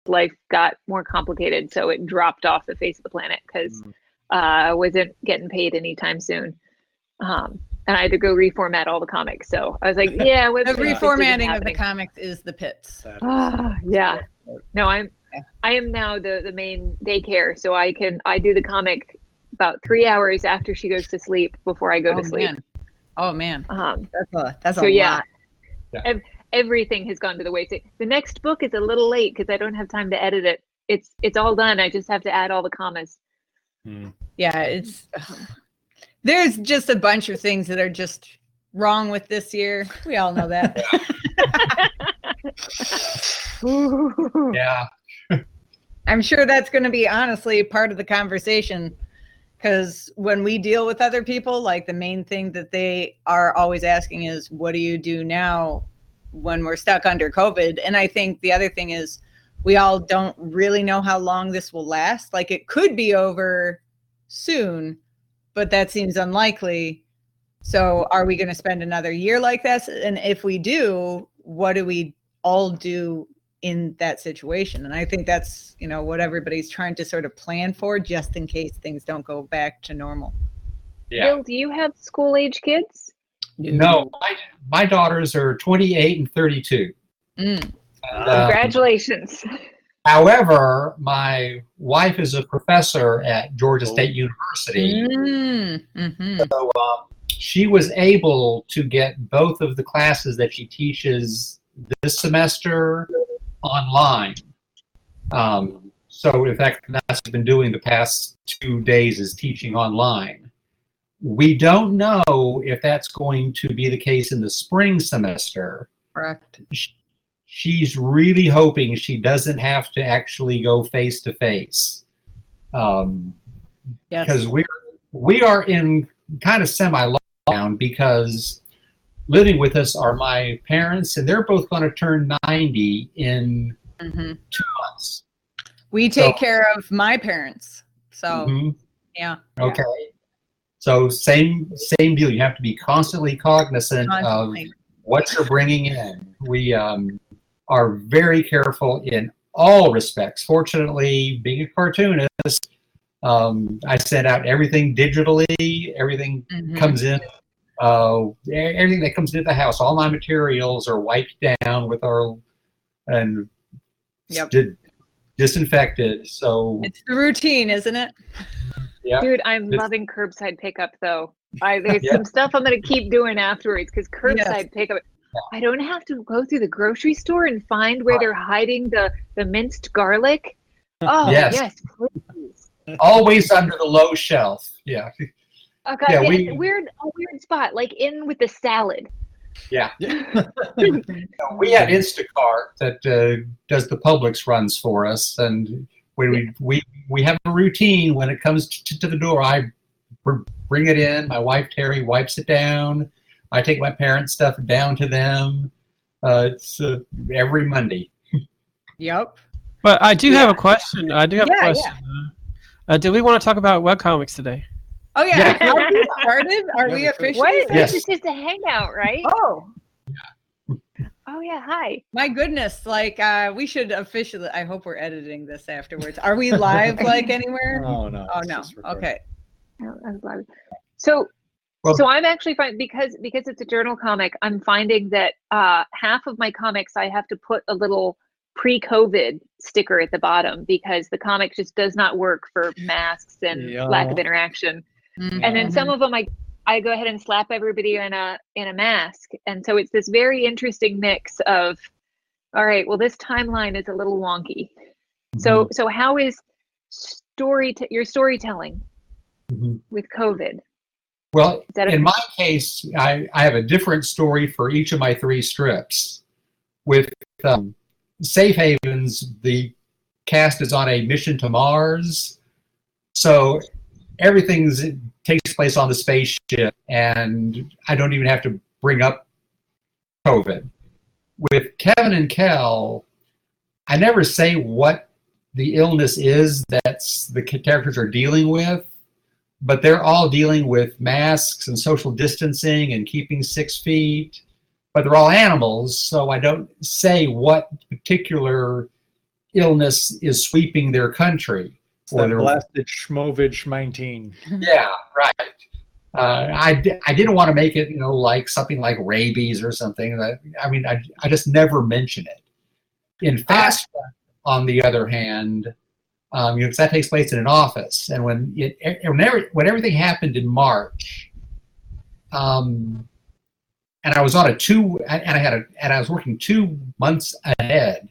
life got more complicated, so it dropped off the face of the planet because I wasn't getting paid anytime soon. And I had to go reformat all the comics. So I was like, yeah. The reformatting of the comics is the pits. Yeah. No, I am now the main daycare. So I do the comic about 3 hours after she goes to sleep before I go to sleep. Man. Oh man. That's a lot. Yeah. Everything has gone to the waste. The next book is a little late because I don't have time to edit it. It's all done. I just have to add all the commas. Yeah, there's just a bunch of things that are just wrong with this year. We all know that. Yeah. I'm sure that's going to be honestly part of the conversation, because when we deal with other people, like the main thing that they are always asking is, what do you do now when we're stuck under COVID? And I think the other thing is we all don't really know how long this will last. Like it could be over soon, but that seems unlikely. So are we going to spend another year like this? And if we do, what do we all do in that situation? And I think that's, what everybody's trying to sort of plan for, just in case things don't go back to normal. Yeah. Bill, do you have school age kids? No, my daughters are 28 and 32. Congratulations. However, my wife is a professor at Georgia State University. So she was able to get both of the classes that she teaches this semester online. So in fact, that's what I've been doing the past 2 days, is teaching online. We don't know if that's going to be the case in the spring semester. Correct. She's really hoping she doesn't have to actually go face to face. Because we are in kind of semi-lockdown, because living with us are my parents, and they're both going to turn 90 in 2 months. We take care of my parents. So, yeah. Okay. So same deal. You have to be constantly cognizant of what you're bringing in. We are very careful in all respects. Fortunately, being a cartoonist, I send out everything digitally. Everything comes in. Everything that comes into the house, all my materials are wiped down with disinfected. So it's the routine, isn't it? Yeah. Dude, I'm loving curbside pickup though. There's some stuff I'm going to keep doing afterwards, because curbside pickup, I don't have to go through the grocery store and find where they're hiding the minced garlic. Oh, yes, please. Always under the low shelf. Yeah. Okay, a weird spot, like in with the salad. Yeah. We have Instacart that does the Publix runs for us, and we have a routine when it comes to the door. I bring it in. My wife Terry wipes it down. I take my parents' stuff down to them. It's every Monday. Yep. But I do have a question. I do have a question. Yeah. Do we want to talk about webcomics today? Oh yeah. Are we started? Are we officially? What? Yes. This is just a hangout, right? Oh. Oh yeah. Hi. My goodness. Like we should officially. I hope we're editing this afterwards. Are we live like anywhere? Oh no. Oh no. Okay. I'm glad. So I'm actually because it's a journal comic. I'm finding that half of my comics I have to put a little pre-COVID sticker at the bottom, because the comic just does not work for masks and lack of interaction. And then some of them I go ahead and slap everybody in a mask, and so it's this very interesting mix of, all right, well, this timeline is a little wonky. So how is your storytelling with COVID? Well, in my case, I have a different story for each of my 3 strips. With Safe Havens, the cast is on a mission to Mars, so everything takes place on the spaceship, and I don't even have to bring up COVID. With Kevin and Kel, I never say what the illness is that's the characters are dealing with, but they're all dealing with masks and social distancing and keeping 6 feet. But they're all animals, so I don't say what particular illness is sweeping their country. Or their blasted Schmovich-19. Yeah, right. I didn't want to make it, like something like rabies or something. I just never mention it. In Fast Track, on the other hand, because that takes place in an office, and when everything happened in March, and I was on I was working 2 months ahead.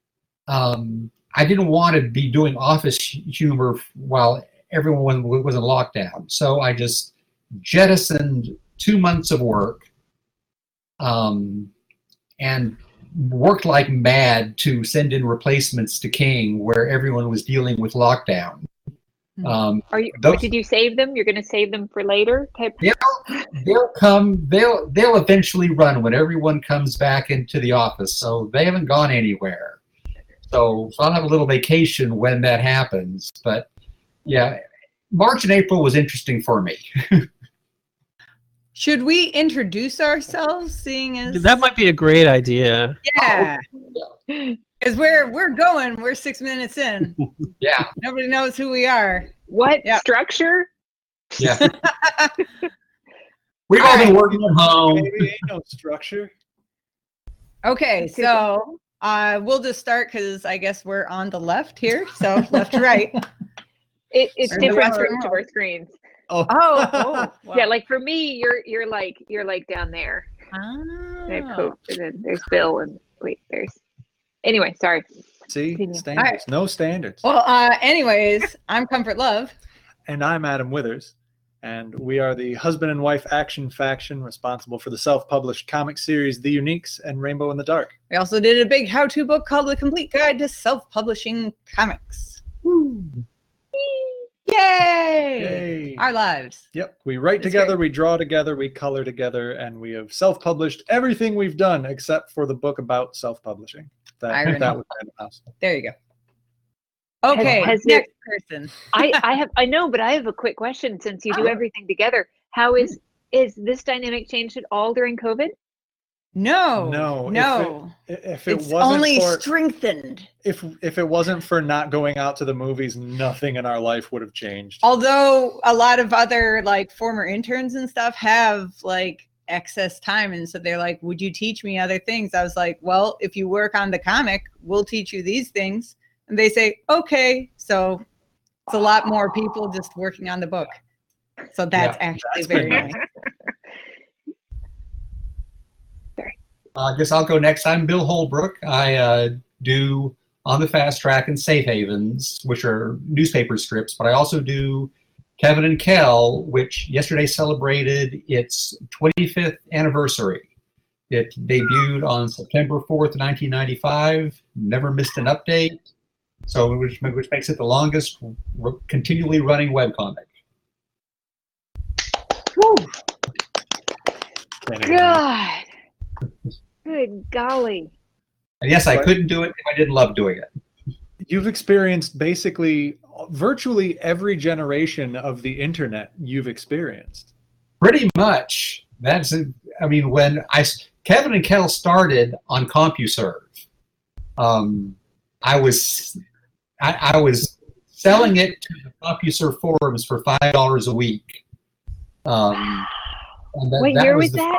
I didn't want to be doing office humor while everyone was in lockdown, so I just jettisoned 2 months of work, and worked like mad to send in replacements to King, where everyone was dealing with lockdown. Did you save them? You're going to save them for later? They'll come. They'll eventually run when everyone comes back into the office. So they haven't gone anywhere. So I'll have a little vacation when that happens. But yeah, March and April was interesting for me. Should we introduce ourselves, seeing as that might be a great idea? Yeah, because we're 6 minutes in. Yeah, nobody knows who we are. What structure? Yeah, we've all been working at home. Maybe ain't no structure. Okay, so we'll just start because I guess we're on the left here, so left to right. It's different from our screens. Oh, wow. Yeah, like for me, you're like down there. Oh. And then there's Bill and anyway, sorry. See, Continue. standards, right. No standards. Well, anyways, I'm Comfort Love. And I'm Adam Withers. And we are the husband and wife action faction responsible for the self-published comic series The Uniques and Rainbow in the Dark. We also did a big how-to book called The Complete Guide to Self-Publishing Comics. Woo. Yay! Our lives. Yep. We write together, we draw together, we color together, and we have self-published everything we've done except for the book about self-publishing. That was Random House. There you go. Okay, next person. I know, but I have a quick question since you do everything together. How is this dynamic changed at all during COVID? No. If it it's wasn't only strengthened. If it wasn't for not going out to the movies, nothing in our life would have changed. Although a lot of other former interns and stuff have excess time, and so they're like, would you teach me other things? I was like, well, if you work on the comic, we'll teach you these things. And they say, okay. So it's a lot more people just working on the book. So that's actually very nice. I guess I'll go next. I'm Bill Holbrook. I do On the Fast Track and Safe Havens, which are newspaper strips, but I also do Kevin and Kel, which yesterday celebrated its 25th anniversary. It debuted on September 4th, 1995, never missed an update, so which makes it the longest continually running webcomic. Woo. God. Good golly. And yes, I couldn't do it if I didn't love doing it. You've experienced basically virtually every generation of the internet you've experienced. Pretty much. When Kevin and Kel started on CompuServe, I was selling it to the CompuServe forums for $5 a week. What year was that?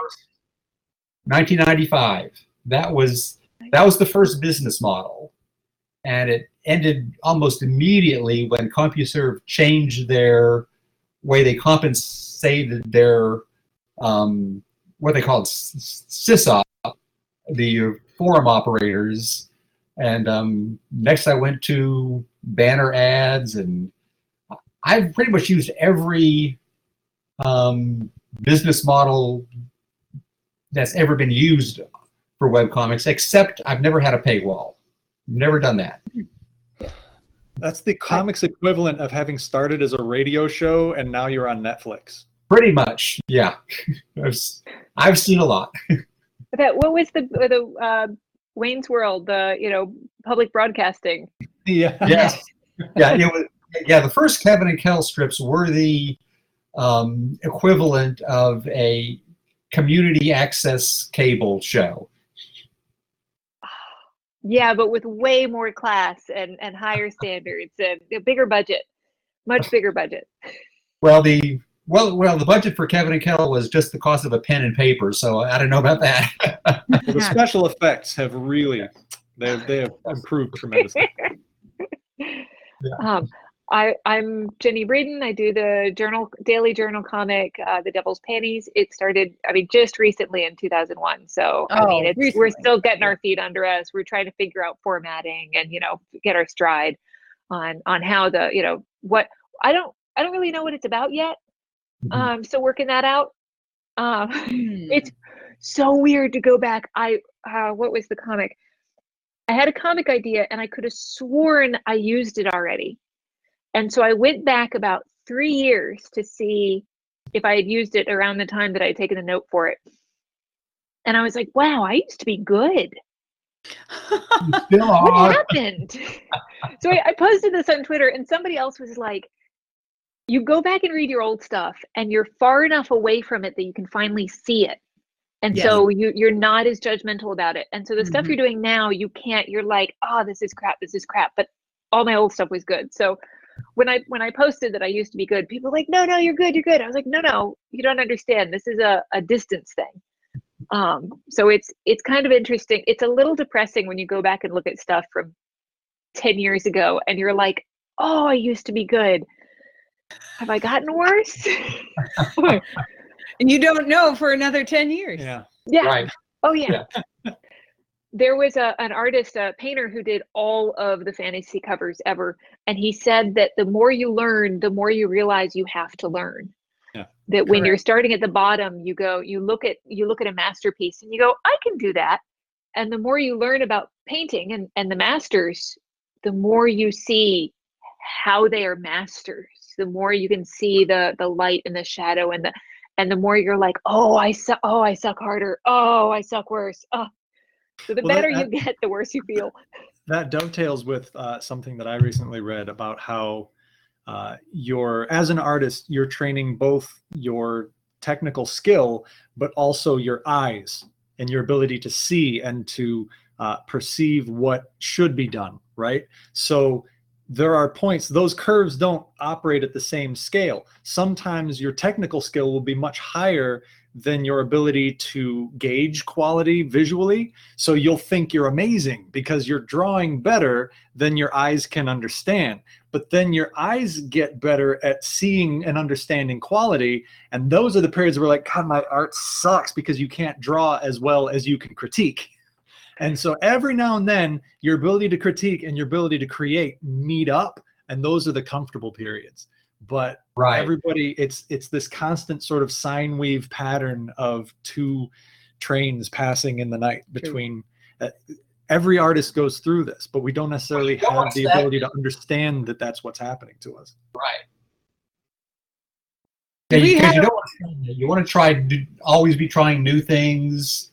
1995. That was the first business model, and it ended almost immediately when CompuServe changed their way they compensated their what they called SysOp, the forum operators. And next I went to banner ads, and I've pretty much used every business model that's ever been used for webcomics, except I've never had a paywall. Never done that. That's the comics equivalent of having started as a radio show and now you're on Netflix. Pretty much, yeah. I've seen a lot. What was the Wayne's World, public broadcasting? Yeah. Yes. Yeah. The first Kevin and Kel strips were the equivalent of a community access cable show. Yeah, but with way more class and higher standards and a bigger budget, much bigger budget. Well, the budget for Kevin and Kel was just the cost of a pen and paper, so I don't know about that. Well, the special effects have really they have improved tremendously. Yeah. I'm Jenny Braden. I do the daily journal comic, The Devil's Panties. It started, just recently in 2001. So we're still getting our feet under us. We're trying to figure out formatting and get our stride on how what I don't really know what it's about yet. Still working that out. It's so weird to go back. What was the comic? I had a comic idea and I could have sworn I used it already. And so I went back about 3 years to see if I had used it around the time that I had taken a note for it. And I was like, wow, I used to be good. What happened? So I posted this on Twitter and somebody else was like, you go back and read your old stuff and you're far enough away from it that you can finally see it. And so you're not as judgmental about it. And so the stuff you're doing now, you can't, you're like, oh, this is crap. But all my old stuff was good. So when I posted that I used to be good, people were like, no, you're good. I was like, no, you don't understand. This is a distance thing. So it's kind of interesting. It's a little depressing when you go back and look at stuff from 10 years ago and you're like, oh, I used to be good. Have I gotten worse? And you don't know for another 10 years. Yeah. Right. Oh, yeah. There was an artist, a painter, who did all of the fantasy covers ever. And he said that the more you learn, the more you realize you have to learn. Yeah. That when you're starting at the bottom, you look at a masterpiece and you go, I can do that. And the more you learn about painting and the masters, the more you see how they are masters. The more you can see the light and the shadow and the more you're like, oh, I suck harder. Oh, I suck worse. Oh. So the better you get, the worse you feel. That dovetails with something that I recently read about how as an artist, you're training both your technical skill, but also your eyes and your ability to see and to perceive what should be done, right? So there are points, those curves don't operate at the same scale. Sometimes your technical skill will be much higher than your ability to gauge quality visually. So you'll think you're amazing because you're drawing better than your eyes can understand. But then your eyes get better at seeing and understanding quality. And those are the periods where like, God, my art sucks because you can't draw as well as you can critique. And so every now and then your ability to critique and your ability to create meet up. And those are the comfortable periods. But everybody, it's this constant sort of sine weave pattern of two trains passing in the night between every artist goes through this, but we don't necessarily have the ability to understand that that's what's happening to us. Right. Yeah, you want to try always be trying new things.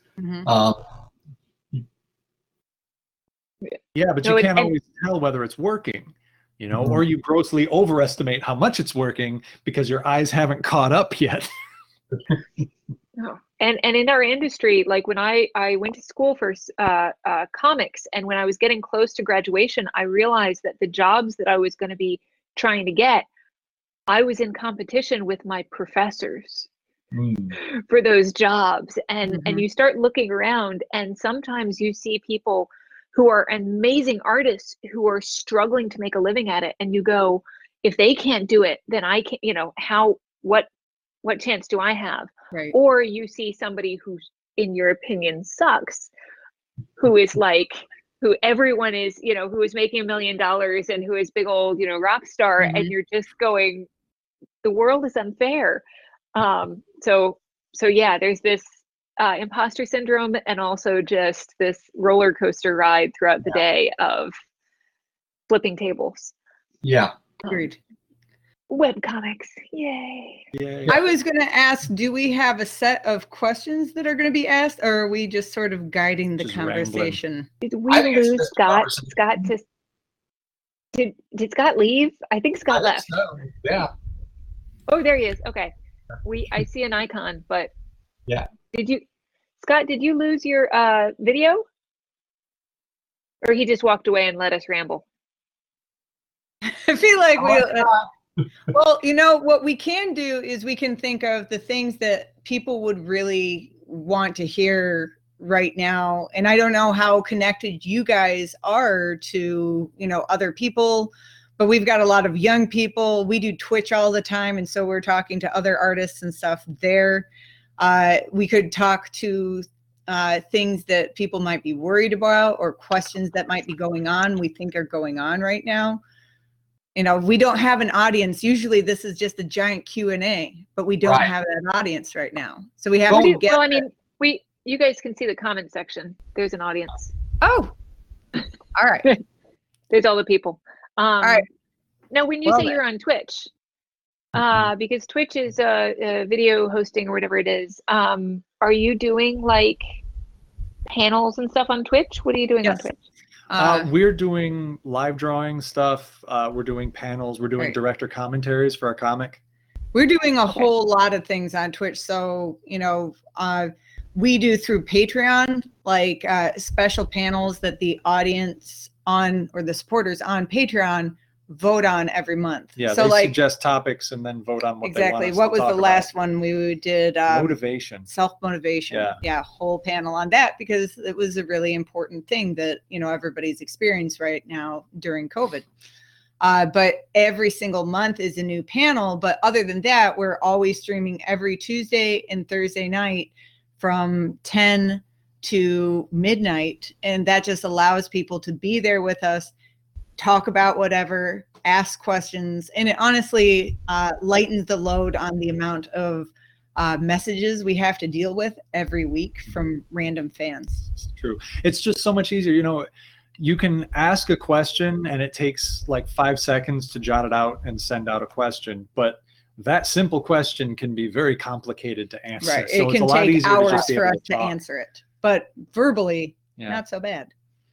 Yeah, but you can't always tell whether it's working, or you grossly overestimate how much it's working because your eyes haven't caught up yet. No. And in our industry, like when I went to school for comics, and when I was getting close to graduation, I realized that the jobs that I was going to be trying to get, I was in competition with my professors for those jobs. And you start looking around, and sometimes you see people who are amazing artists who are struggling to make a living at it. And you go, if they can't do it, then I can't, what chance do I have? Right. Or you see somebody who, in your opinion, sucks, who is like, who everyone is, who is making $1 million and who is big old, rock star. And you're just going, the world is unfair. So yeah, there's this imposter syndrome, and also just this roller coaster ride throughout the day of flipping tables. Yeah. Agreed. Webcomics, yay. I was going to ask, do we have a set of questions that are going to be asked, or are we just sort of guiding the conversation? Did we lose Scott? Did Scott leave? I think Scott left. So. Yeah. Oh, there he is. Okay. I see an icon, but yeah. Scott, did you lose your video? Or he just walked away and let us ramble. I feel like well, you know, what we can do is we can think of the things that people would really want to hear right now. And I don't know how connected you guys are to, you know, other people, but we've got a lot of young people. We do Twitch all the time. And so we're talking to other artists and stuff there. We could talk to things that people might be worried about or questions that might be going on, we think are going on right now. You know, we don't have an audience. Usually this is just a giant Q&A, but we don't have an audience right now. So we have to get... Well, I mean, you guys can see the comment section. There's an audience. Oh, all right. There's all the people. All right. Now, when you say you're on Twitch, because Twitch is a video hosting or whatever it is, are you doing like panels and stuff on Twitch? What are you doing on Twitch? We're doing live drawing stuff. We're doing panels. We're doing director commentaries for our comic. We're doing a whole lot of things on Twitch. So, you know, we do through Patreon, like special panels that the audience on, or the supporters on Patreon vote on every month. Yeah, so they like, suggest topics and then vote on what they want us what to was talk the last about. one we did? Motivation. Self-motivation. Yeah, whole panel on that because it was a really important thing that, you know, everybody's experienced right now during COVID. But every single month is a new panel. But other than that, we're always streaming every Tuesday and Thursday night from 10 to midnight. And that just allows people to be there with us, talk about whatever, ask questions, and it honestly lightens the load on the amount of messages we have to deal with every week from random fans. It's true. It's just so much easier. You know, you can ask a question and it takes like 5 seconds to jot it out and send out a question, but that simple question can be very complicated to answer. Right. So it can take hours for us to answer it, but verbally, not so bad.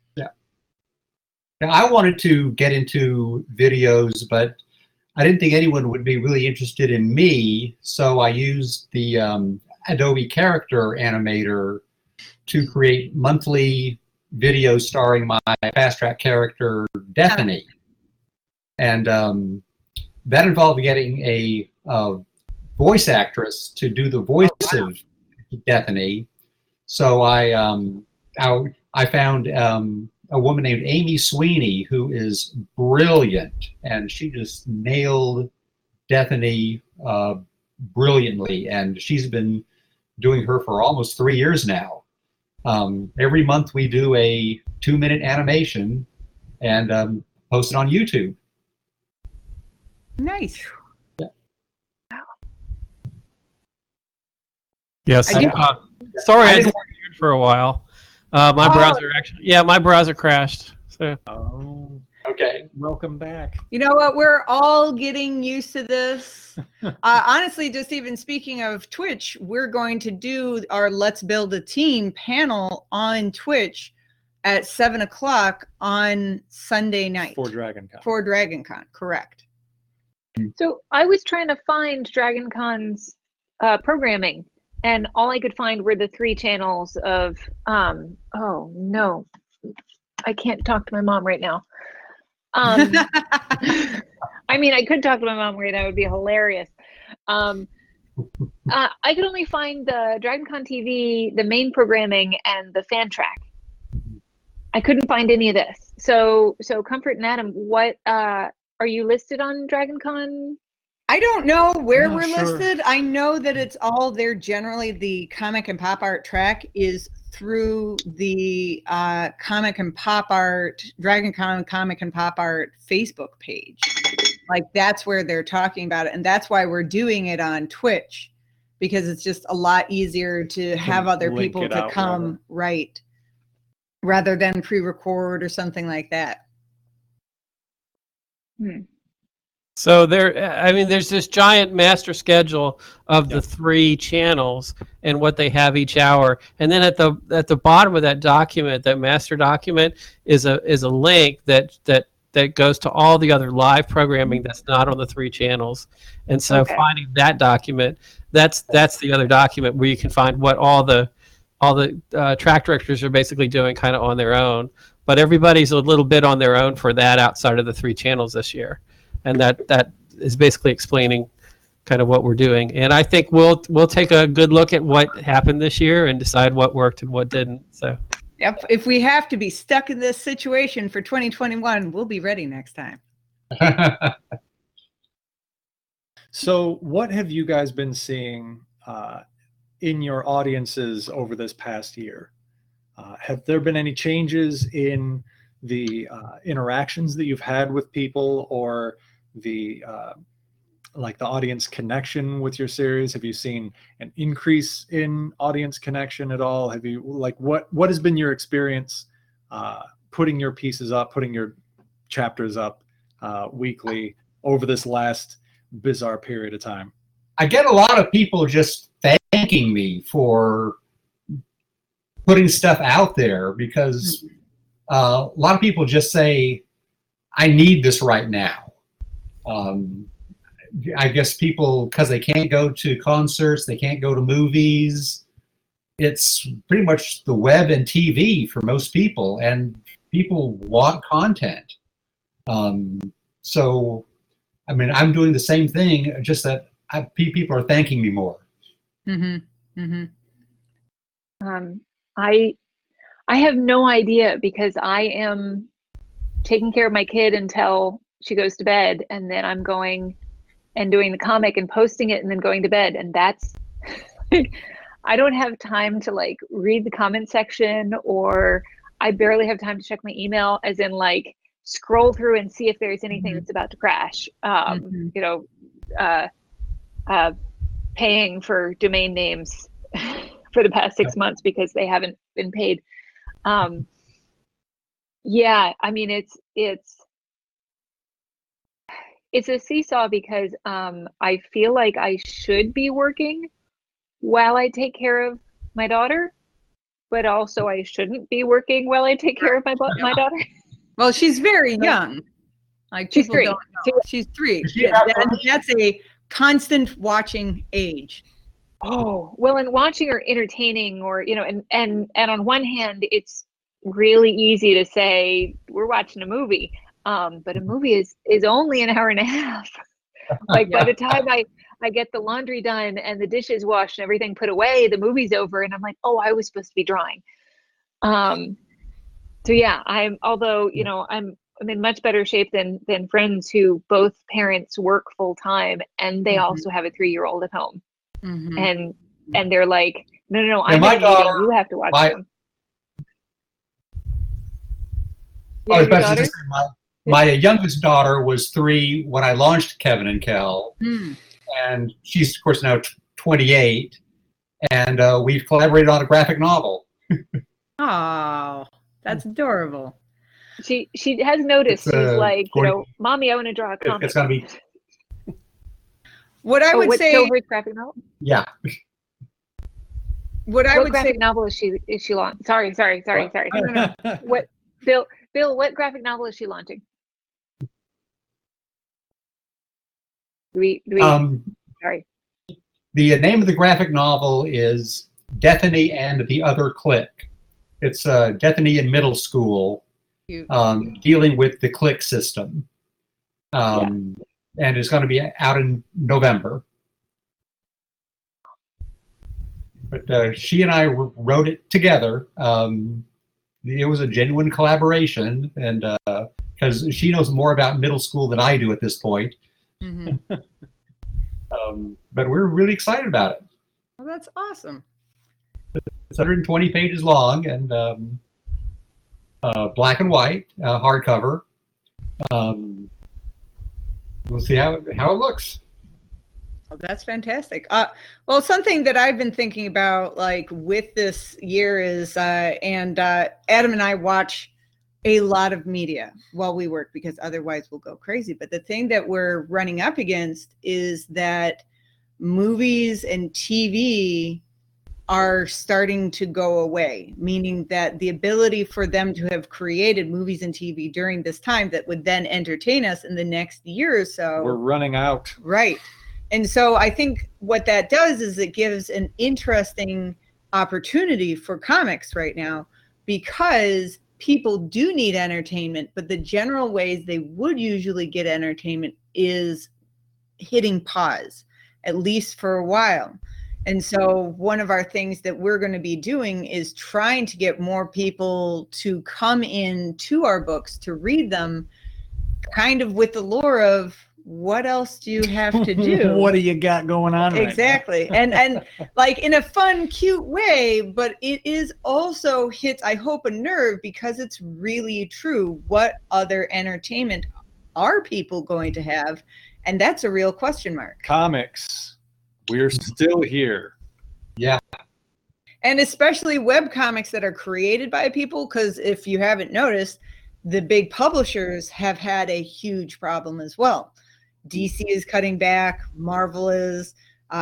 Now, I wanted to get into videos, but I didn't think anyone would be really interested in me, so I used the Adobe Character Animator to create monthly videos starring my fast-track character, Deathany. And that involved getting a voice actress to do the voice of Deathany. So I found a woman named Amy Sweeney, who is brilliant, and she just nailed Deathany brilliantly, and she's been doing her for almost 3 years now. Every month we do a 2-minute animation and post it on YouTube. Nice. Yes. Sorry, I didn't work for a while. My browser crashed. So. Oh, okay. Welcome back. You know what? We're all getting used to this. Honestly, just even speaking of Twitch, we're going to do our Let's Build a Team panel on Twitch at 7 o'clock on Sunday night. For DragonCon. For DragonCon, correct. So I was trying to find DragonCon's programming. And all I could find were the 3 channels of, oh no, I can't talk to my mom right now. I mean, I could talk to my mom right now. It would be hilarious. I could only find the DragonCon TV, the main programming, and the fan track. I couldn't find any of this. So Comfort and Adam, what are you listed on DragonCon? I don't know where we're listed. I know that it's all there. Generally, the comic and pop art track is through the comic and pop art, DragonCon comic and pop art Facebook page. Like that's where they're talking about it. And that's why we're doing it on Twitch, because it's just a lot easier to have other people to come rather than pre-record or something like that. So there's this giant master schedule of the 3 channels and what they have each hour, and then at the bottom of that document, that master document, is a link that goes to all the other live programming that's not on the 3 channels. And so finding that document, that's the other document where you can find what all the track directors are basically doing kind of on their own. but everybody's a little bit on their own for that outside of the 3 channels this year, and that is basically explaining kind of what we're doing. And I think we'll take a good look at what happened this year and decide what worked and what didn't. So yep, if we have to be stuck in this situation for 2021, we'll be ready next time. So what have you guys been seeing in your audiences over this past year? Have there been any changes in the interactions that you've had with people, or the like the audience connection with your series? Have you seen an increase in audience connection at all? Have you, like, what has been your experience putting your pieces up, putting your chapters up weekly over this last bizarre period of time? I get a lot of people just thanking me for putting stuff out there, because a lot of people just say, I need this right now. I guess people, because they can't go to concerts, they can't go to movies, it's pretty much the web and TV for most people, and people want content. So, I mean, I'm doing the same thing, just that people are thanking me more. Mm-hmm. Mm-hmm. I have no idea, because I am taking care of my kid until she goes to bed, and then I'm going and doing the comic and posting it and then going to bed. And that's I don't have time to like read the comment section, or I barely have time to check my email, as in like scroll through and see if there's anything that's about to crash. You know, paying for domain names for the past 6 months because they haven't been paid. Yeah, I mean, it's a seesaw, because I feel like I should be working while I take care of my daughter, but also I shouldn't be working while I take care of my daughter. Well, she's very young. Like, she's people 3. don't know. She's 3. That's a constant watching age. Oh, well, and watching or entertaining, or, you know, and on one hand, it's really easy to say we're watching a movie, but a movie is only an hour and a half. Like, by the time I get the laundry done and the dishes washed and everything put away, the movie's over, and I'm like, oh, I was supposed to be drawing. So yeah, although, you know, I'm in much better shape than friends who both parents work full time, and they also have a 3-year-old at home. And they're like, no, I'm my daughter, you have to watch them. My youngest daughter was 3 when I launched Kevin and Kel, and she's of course now 28, and we've collaborated on a graphic novel. Oh, that's adorable. She has noticed. She's like, you know, Mommy, I want to draw a comic. It's going to be. What I would say. Silver's graphic novel? Yeah. What graphic novel is she launching? Sorry. No. What, Bill, what graphic novel is she launching? Sorry. The name of the graphic novel is Dethany and the Other Click. It's Dethany in middle school, dealing with the click system. And it's going to be out in November. But she and I wrote it together. It was a genuine collaboration, and because she knows more about middle school than I do at this point. But we're really excited about it. Well, that's awesome. It's 120 pages long, and black and white, hardcover. We'll see how it looks. Oh, that's fantastic. Well, something that I've been thinking about, like, with this year is, and Adam and I watch a lot of media while we work, because otherwise we'll go crazy. But the thing that we're running up against is that movies and TV are starting to go away, meaning that the ability for them to have created movies and TV during this time that would then entertain us in the next year or so. We're running out. Right. And so I think what that does is it gives an interesting opportunity for comics right now, because people do need entertainment, but the general ways they would usually get entertainment is hitting pause, at least for a while. And so one of our things that we're going to be doing is trying to get more people to come in to our books to read them, kind of with the lure of, what else do you have to do? What do you got going on? Exactly. And like in a fun, cute way, but it is also hits, I hope, a nerve, because it's really true. What other entertainment are people going to have? And that's a real question mark. Comics. We're still here. Yeah. And especially web comics that are created by people, because if you haven't noticed, the big publishers have had a huge problem as well. DC is cutting back, Marvel is,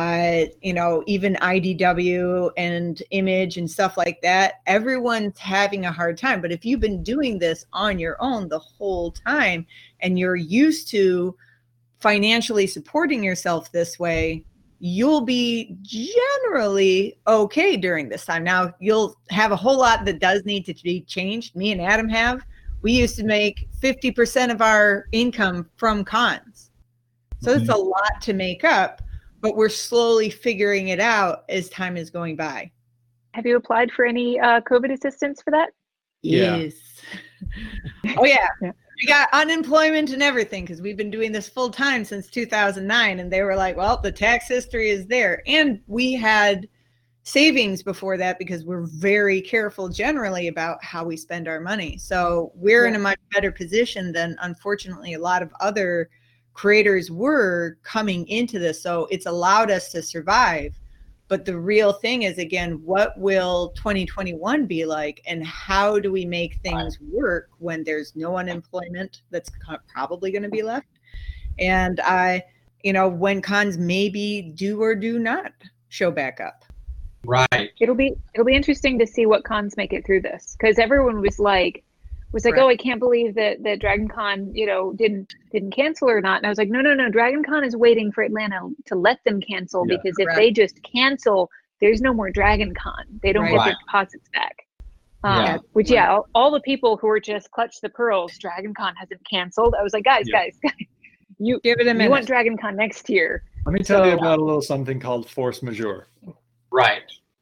even IDW and Image and stuff like that. Everyone's having a hard time. But if you've been doing this on your own the whole time and you're used to financially supporting yourself this way, you'll be generally okay during this time. Now, you'll have a whole lot that does need to be changed. Me and Adam have. We used to make 50% of our income from cons. So it's a lot to make up, but we're slowly figuring it out as time is going by. Have you applied for any COVID assistance for that? Yeah. Yes. Oh, yeah. We got unemployment and everything because we've been doing this full time since 2009. And they were like, well, the tax history is there. And we had savings before that because we're very careful generally about how we spend our money. So we're in a much better position than, unfortunately, a lot of other creators were coming into this. So it's allowed us to survive. But the real thing is, again, what will 2021 be like, and how do we make things work when there's no unemployment that's probably going to be left? And when cons maybe do or do not show back up. Right. It'll be interesting to see what cons make it through this, because everyone was like, Right. oh, I can't believe that Dragon Con, didn't cancel or not. And I was like, no, Dragon Con is waiting for Atlanta to let them cancel, because if they just cancel, there's no more Dragon Con. They don't get their deposits back. All the people who were just clutch the pearls, Dragon Con hasn't canceled. I was like, guys, you give it a minute. You want Dragon Con next year. Let me tell you about a little something called force majeure. Right.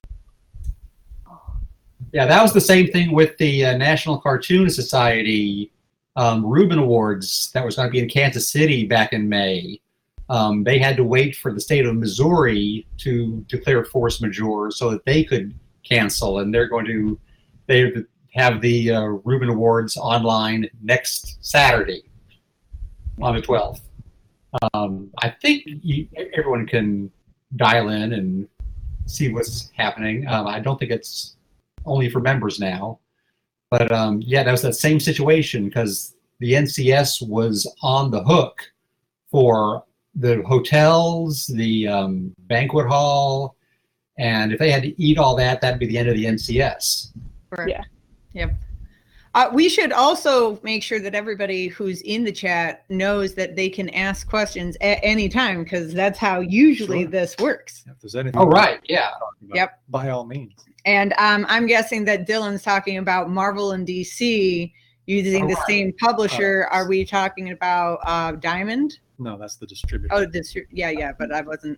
Yeah, that was the same thing with the National Cartoon Society Reuben Awards that was going to be in Kansas City back in May. They had to wait for the state of Missouri to declare force majeure so that they could cancel, and they have the Reuben Awards online next Saturday on the 12th. I think everyone can dial in and see what's happening. I don't think it's only for members now, but that was that same situation, because the NCS was on the hook for the hotels, the banquet hall, and if they had to eat all that, that'd be the end of the NCS. Correct. Yeah. Yep. We should also make sure that everybody who's in the chat knows that they can ask questions at any time, because that's how usually this works. If there's anything, by all means. And I'm guessing that Dylan's talking about Marvel and DC using the same publisher. Are we talking about Diamond? No, that's the distributor. Oh, but I wasn't.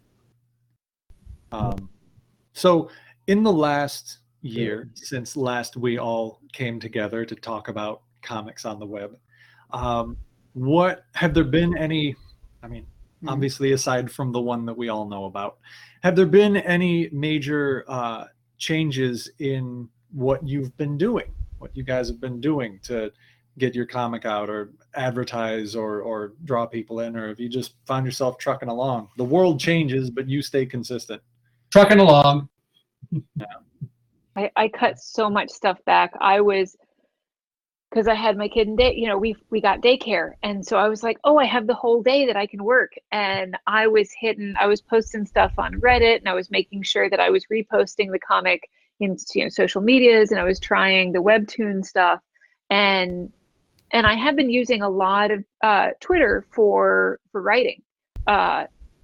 So in the last year, since last we all came together to talk about comics on the web, what have there been any, obviously aside from the one that we all know about, have there been any major changes in what you've been doing, what you guys have been doing to get your comic out or advertise or draw people in, or if you just found yourself trucking along? The world changes, but you stay consistent. Trucking along. I cut so much stuff back. Because I had my kid in day, we got daycare. And so I was like, oh, I have the whole day that I can work. And I was posting stuff on Reddit, and I was making sure that I was reposting the comic in social medias, and I was trying the Webtoon stuff. And I have been using a lot of Twitter for writing,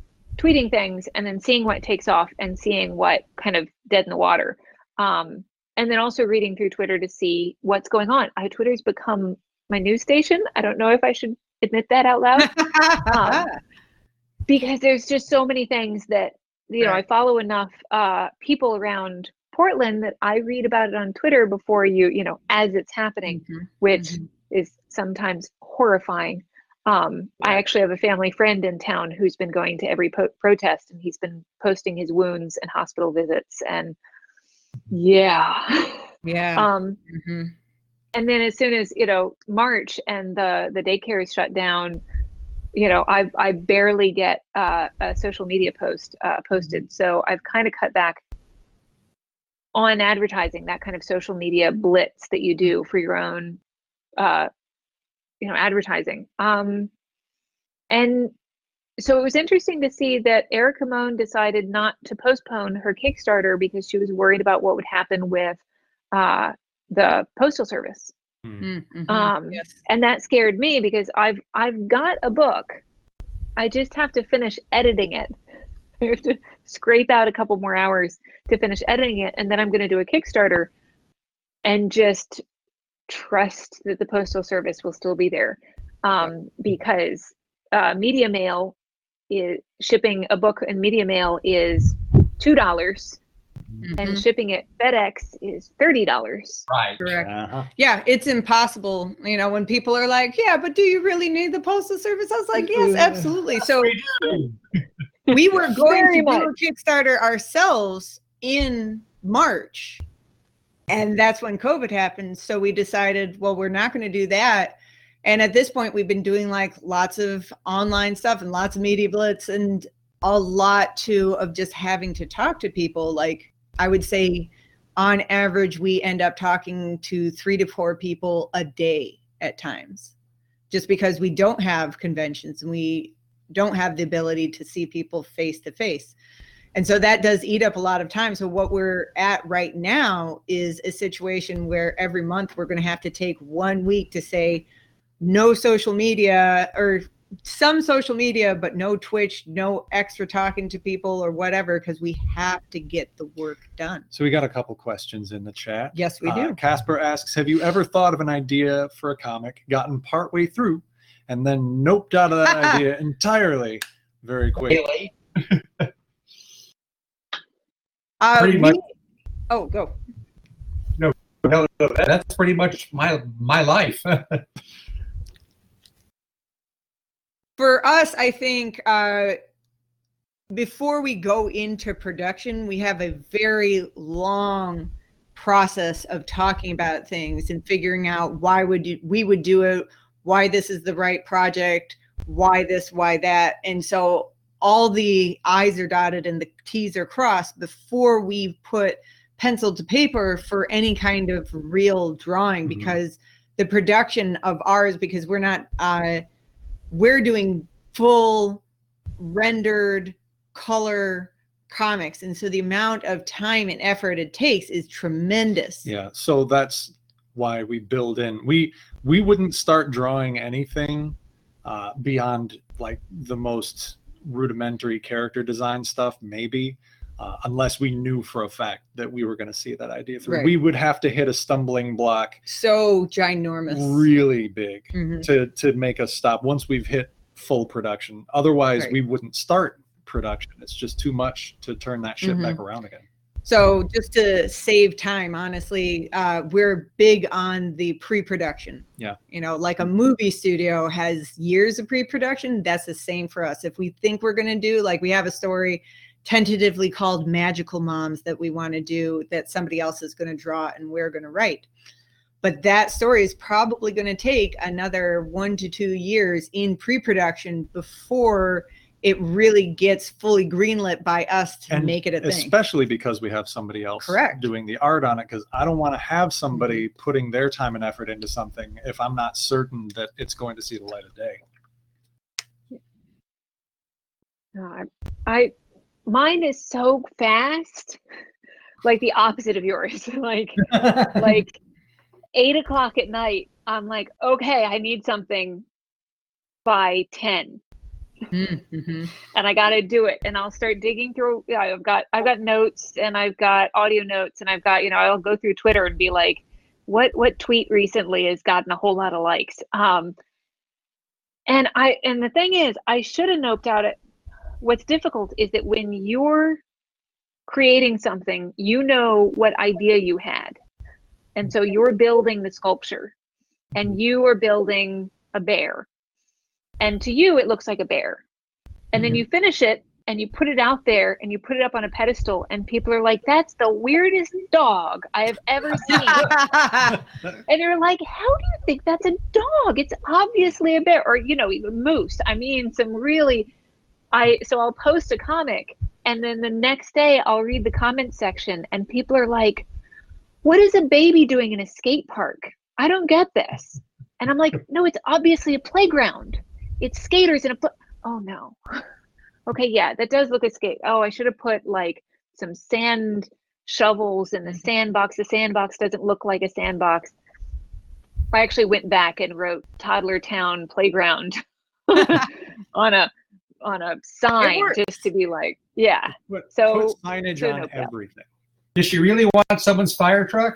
tweeting things and then seeing what takes off and seeing what kind of dead in the water. and then also reading through Twitter to see what's going on. Twitter's become my news station. I don't know if I should admit that out loud. Because there's just so many things that, you know, I follow enough people around Portland that I read about it on Twitter before you know, as it's happening, which is sometimes horrifying. I actually have a family friend in town who's been going to every protest, and he's been posting his wounds and hospital visits, and and then as soon as, you know, March and the daycare is shut down, you know, I barely get a social media post posted. So I've kind of cut back on advertising, that kind of social media blitz that you do for your own, you know, advertising. And so it was interesting to see that Erica Moen decided not to postpone her Kickstarter because she was worried about what would happen with the Postal Service. And that scared me because I've got a book. I just have to finish editing it. I have to scrape out a couple more hours to finish editing it, and then I'm going to do a Kickstarter and just trust that the Postal Service will still be there, because Media Mail is shipping a book, and Media Mail is $2. And shipping it FedEx is $30. Right. Correct. Yeah, it's impossible. You know, when people are like, yeah, but do you really need the Postal Service? I was like, yes, absolutely. So we were going to do a Kickstarter ourselves in March. And that's when COVID happened. So we decided, well, we're not going to do that. And at this point, we've been doing like lots of online stuff and lots of media blitz and a lot too of just having to talk to people. Like, I would say on average, we end up talking to 3 to 4 people a day at times, just because we don't have conventions and we don't have the ability to see people face to face. And so that does eat up a lot of time. So what we're at right now is a situation where every month we're going to have to take 1 week to say no social media, or some social media, but no Twitch, no extra talking to people or whatever, because we have to get the work done. So we got a couple questions in the chat. Yes, we do. Casper asks, have you ever thought of an idea for a comic, gotten partway through, and then noped out of that idea entirely very quickly? Pretty much. Oh, go. No, that's pretty much my life. For us, I think before we go into production, we have a very long process of talking about things and figuring out why we would do it, why this is the right project, why this, why that. And so all the I's are dotted and the T's are crossed before we put pencil to paper for any kind of real drawing, because the production of ours, because we're not we're doing full rendered color comics. And so the amount of time and effort it takes is tremendous. Yeah. So that's why we build in, we wouldn't start drawing anything beyond like the most rudimentary character design stuff, maybe, unless we knew for a fact that we were going to see that idea through. Right. We would have to hit a stumbling block so ginormous, really big, to make us stop once we've hit full production. Otherwise, we wouldn't start production. It's just too much to turn that shit back around again. So just to save time, honestly, we're big on the pre-production. Yeah. You know, like a movie studio has years of pre-production. That's the same for us. If we think we're going to do, like, we have a story tentatively called Magical Moms that we want to do, that somebody else is going to draw and we're going to write. But that story is probably going to take another 1 to 2 years in pre-production before it really gets fully greenlit by us to make it a thing. Especially because we have somebody else doing the art on it, because I don't want to have somebody putting their time and effort into something if I'm not certain that it's going to see the light of day. No, mine is so fast, like the opposite of yours. like 8 o'clock at night, I'm like, okay, I need something by 10. Mm-hmm. And I got to do it. And I'll start digging through. Yeah, I've got notes, and I've got audio notes, and I've got, I'll go through Twitter and be like, what tweet recently has gotten a whole lot of likes. And the thing is, I should have noped out it. What's difficult is that when you're creating something, what idea you had. And so you're building the sculpture, and you are building a bear. And to you, it looks like a bear. And then you finish it and you put it out there and you put it up on a pedestal, and people are like, that's the weirdest dog I have ever seen. And you're like, how do you think that's a dog? It's obviously a bear. Or, even moose. I mean, so I'll post a comic, and then the next day I'll read the comment section, and people are like, what is a baby doing in a skate park? I don't get this. And I'm like, no, it's obviously a playground. It's skaters in a oh no. Okay, yeah, that does look a skate. Oh, I should have put like some sand shovels in the sandbox. The sandbox doesn't look like a sandbox. I actually went back and wrote Toddler Town Playground on a sign, just to be like, yeah. Put So signage on everything. Does she really want someone's fire truck?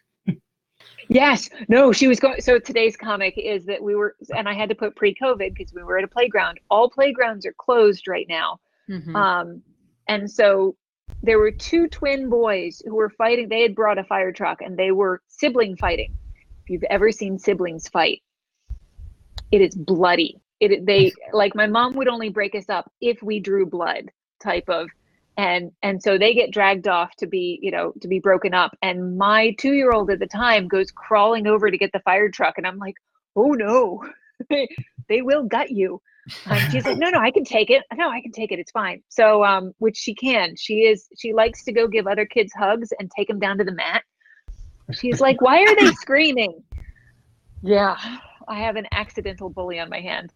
Yes. No, she was going. So today's comic is that and I had to put pre-COVID because we were at a playground. All playgrounds are closed right now. Mm-hmm. And so there were two twin boys who were fighting. They had brought a fire truck, and they were sibling fighting. If you've ever seen siblings fight, it is bloody. They like, my mom would only break us up if we drew blood type of. And so they get dragged off to be broken up. And my 2-year-old at the time goes crawling over to get the fire truck. And I'm like, oh no, they will gut you. She's like, no, I can take it. No, I can take it. It's fine. So, which she can. She likes to go give other kids hugs and take them down to the mat. She's like, why are they screaming? Yeah, I have an accidental bully on my hand.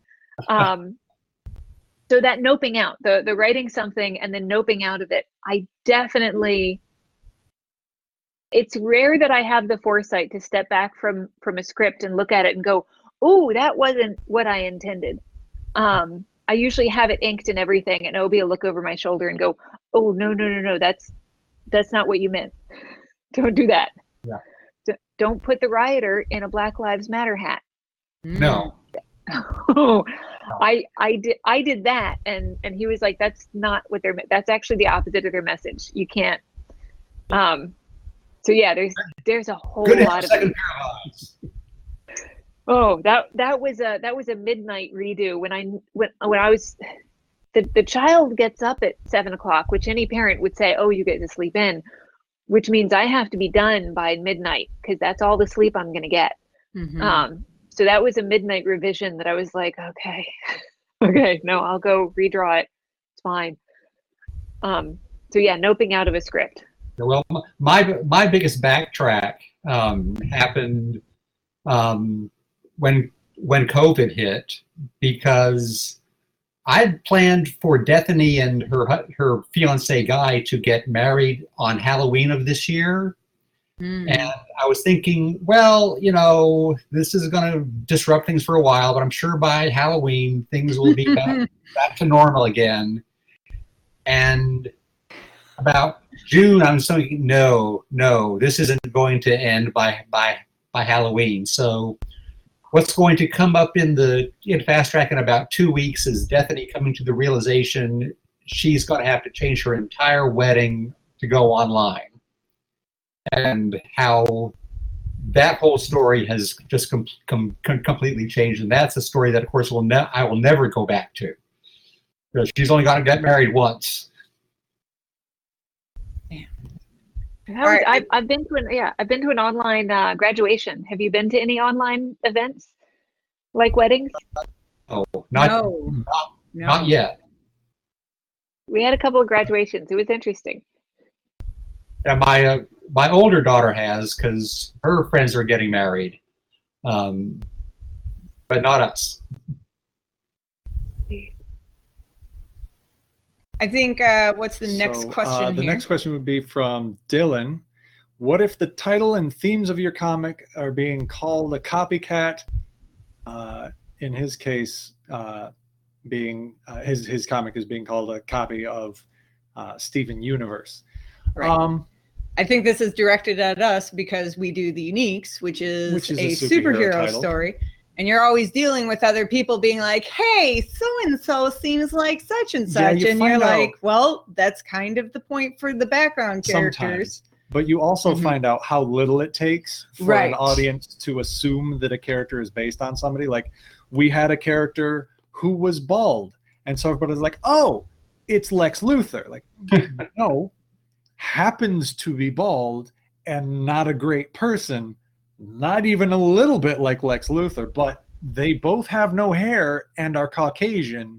So that noping out, the writing something and then noping out of it, it's rare that I have the foresight to step back from a script and look at it and go, oh, that wasn't what I intended. I usually have it inked and everything, and Obi will look over my shoulder and go, oh, no, that's not what you meant. Don't do that. Yeah. Don't put the rioter in a Black Lives Matter hat. No. I did that, and he was like, that's not what that's actually the opposite of their message. You can't. So yeah, there's a whole lot of it. Oh, that was a midnight redo when I was the child gets up at 7:00, which any parent would say, oh, you get to sleep in, which means I have to be done by midnight because that's all the sleep I'm gonna get. Mm-hmm. So that was a midnight revision that I was like, okay, no, I'll go redraw it. It's fine. So yeah, noping out of a script. Well, my biggest backtrack happened when COVID hit, because I'd planned for Bethany and her fiance Guy to get married on Halloween of this year. And I was thinking, well, this is going to disrupt things for a while, but I'm sure by Halloween things will be back to normal again. And about June, I was thinking, no, this isn't going to end by Halloween. So what's going to come up in Fast Track in about 2 weeks is Bethany coming to the realization she's going to have to change her entire wedding to go online. And how that whole story has just completely changed, and that's a story that, of course, I will never go back to. Because she's only got to get married once. I've been to an online graduation. Have you been to any online events like weddings? Oh, not yet. We had a couple of graduations. It was interesting. And my older daughter has, because her friends are getting married, but not us. I think what's the next question? The next question would be from Dylan. What if the title and themes of your comic are being called a copycat? In his case, being his comic is being called a copy of Steven Universe. Right. I think this is directed at us because we do the Uniques, which is a superhero story. And you're always dealing with other people being like, hey, so-and-so seems like such and such. Yeah, and you're like, well, that's kind of the point for the background characters. Sometimes. But you also find out how little it takes for an audience to assume that a character is based on somebody. Like, we had a character who was bald. And so everybody's like, oh, it's Lex Luthor. Like, no, happens to be bald and not a great person. Not even a little bit like Lex Luthor, but they both have no hair and are Caucasian.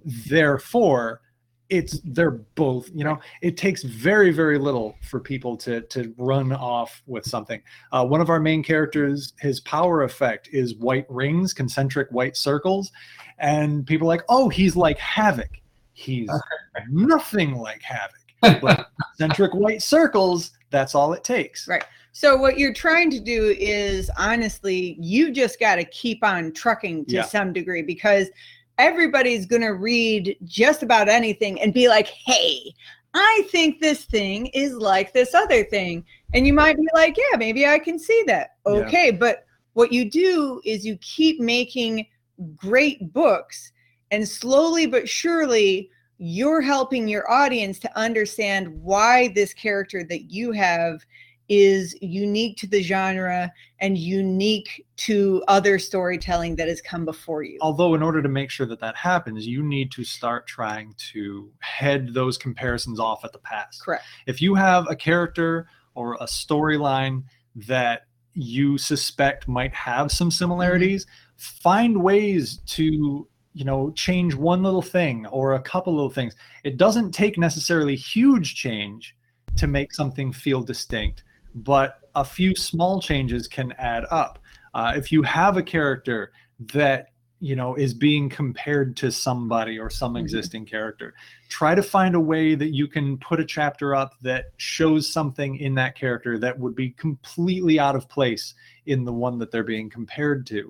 Therefore, they're both, it takes very, very little for people to run off with something. One of our main characters, his power effect is white rings, concentric white circles. And people are like, oh, he's like Havoc. He's nothing like Havoc. But concentric white circles, that's all it takes. Right. So what you're trying to do is, honestly, you just got to keep on trucking to some degree, because everybody's going to read just about anything and be like, hey, I think this thing is like this other thing. And you might be like, yeah, maybe I can see that. Okay. Yeah. But what you do is you keep making great books, and slowly but surely you're helping your audience to understand why this character that you have is unique to the genre and unique to other storytelling that has come before you. Although in order to make sure that that happens, you need to start trying to head those comparisons off at the pass. Correct. If you have a character or a storyline that you suspect might have some similarities, find ways to change one little thing or a couple little things. It doesn't take necessarily huge change to make something feel distinct, but a few small changes can add up. If you have a character that is being compared to somebody or some existing character, try to find a way that you can put a chapter up that shows something in that character that would be completely out of place in the one that they're being compared to.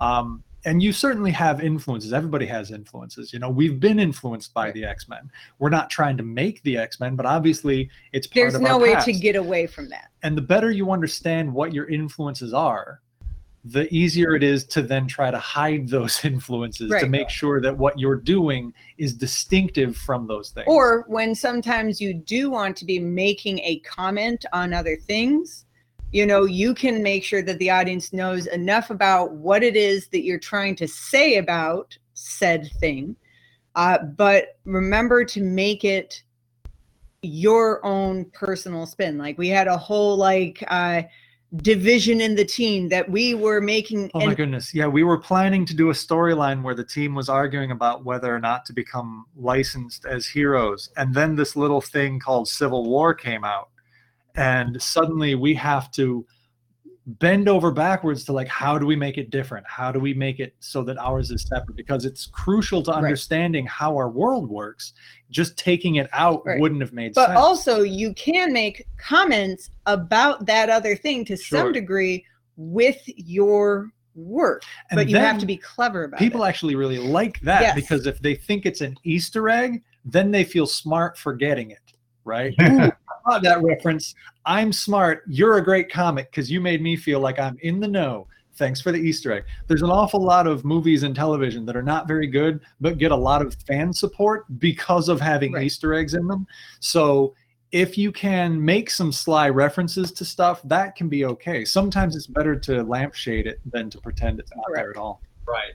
And you certainly have influences. Everybody has influences. We've been influenced by the X-Men. We're not trying to make the X-Men, but obviously it's part of our past. There's no way to get away from that. And the better you understand what your influences are, the easier it is to then try to hide those influences to make sure that what you're doing is distinctive from those things. Or when sometimes you do want to be making a comment on other things, you can make sure that the audience knows enough about what it is that you're trying to say about said thing. But remember to make it your own personal spin. Like, we had a whole division in the team that we were making. Oh my goodness. Yeah, we were planning to do a storyline where the team was arguing about whether or not to become licensed as heroes. And then this little thing called Civil War came out. And suddenly we have to bend over backwards to how do we make it different? How do we make it so that ours is separate? Because it's crucial to understanding how our world works. Just taking it out wouldn't have made sense. But also you can make comments about that other thing to some degree with your work, but you have to be clever about it. People actually really like that because if they think it's an Easter egg, then they feel smart for getting it, right? That reference. I'm smart. You're a great comic because you made me feel like I'm in the know. Thanks for the Easter egg. There's an awful lot of movies and television that are not very good, but get a lot of fan support because of having Easter eggs in them. So if you can make some sly references to stuff, that can be okay. Sometimes it's better to lampshade it than to pretend it's not there at all. Right.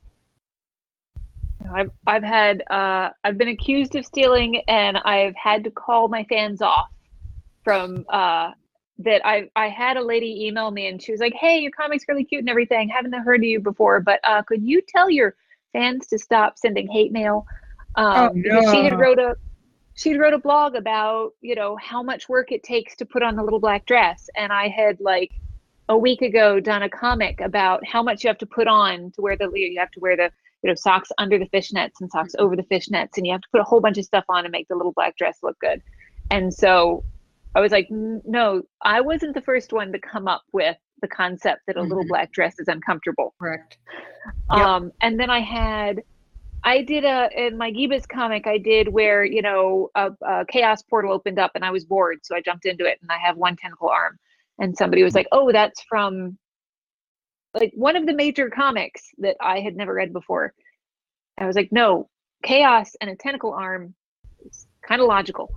I've been accused of stealing, and I've had to call my fans off from that. I had a lady email me, and she was like, hey, your comic's really cute and everything. Haven't heard of you before, but could you tell your fans to stop sending hate mail? Because she wrote a blog about how much work it takes to put on the little black dress, and I had a week ago done a comic about how much you have to put on to wear you have to wear the socks under the fishnets and socks over the fishnets, and you have to put a whole bunch of stuff on to make the little black dress look good. And so I was like, no, I wasn't the first one to come up with the concept that a little black dress is uncomfortable. Correct. And then I had I did in my Gibas comic, I did where, you know, a chaos portal opened up and I was bored. So I jumped into it and I have one tentacle arm. And somebody was like, oh, that's from like one of the major comics that I had never read before. I was like, no, chaos and a tentacle arm is kind of logical.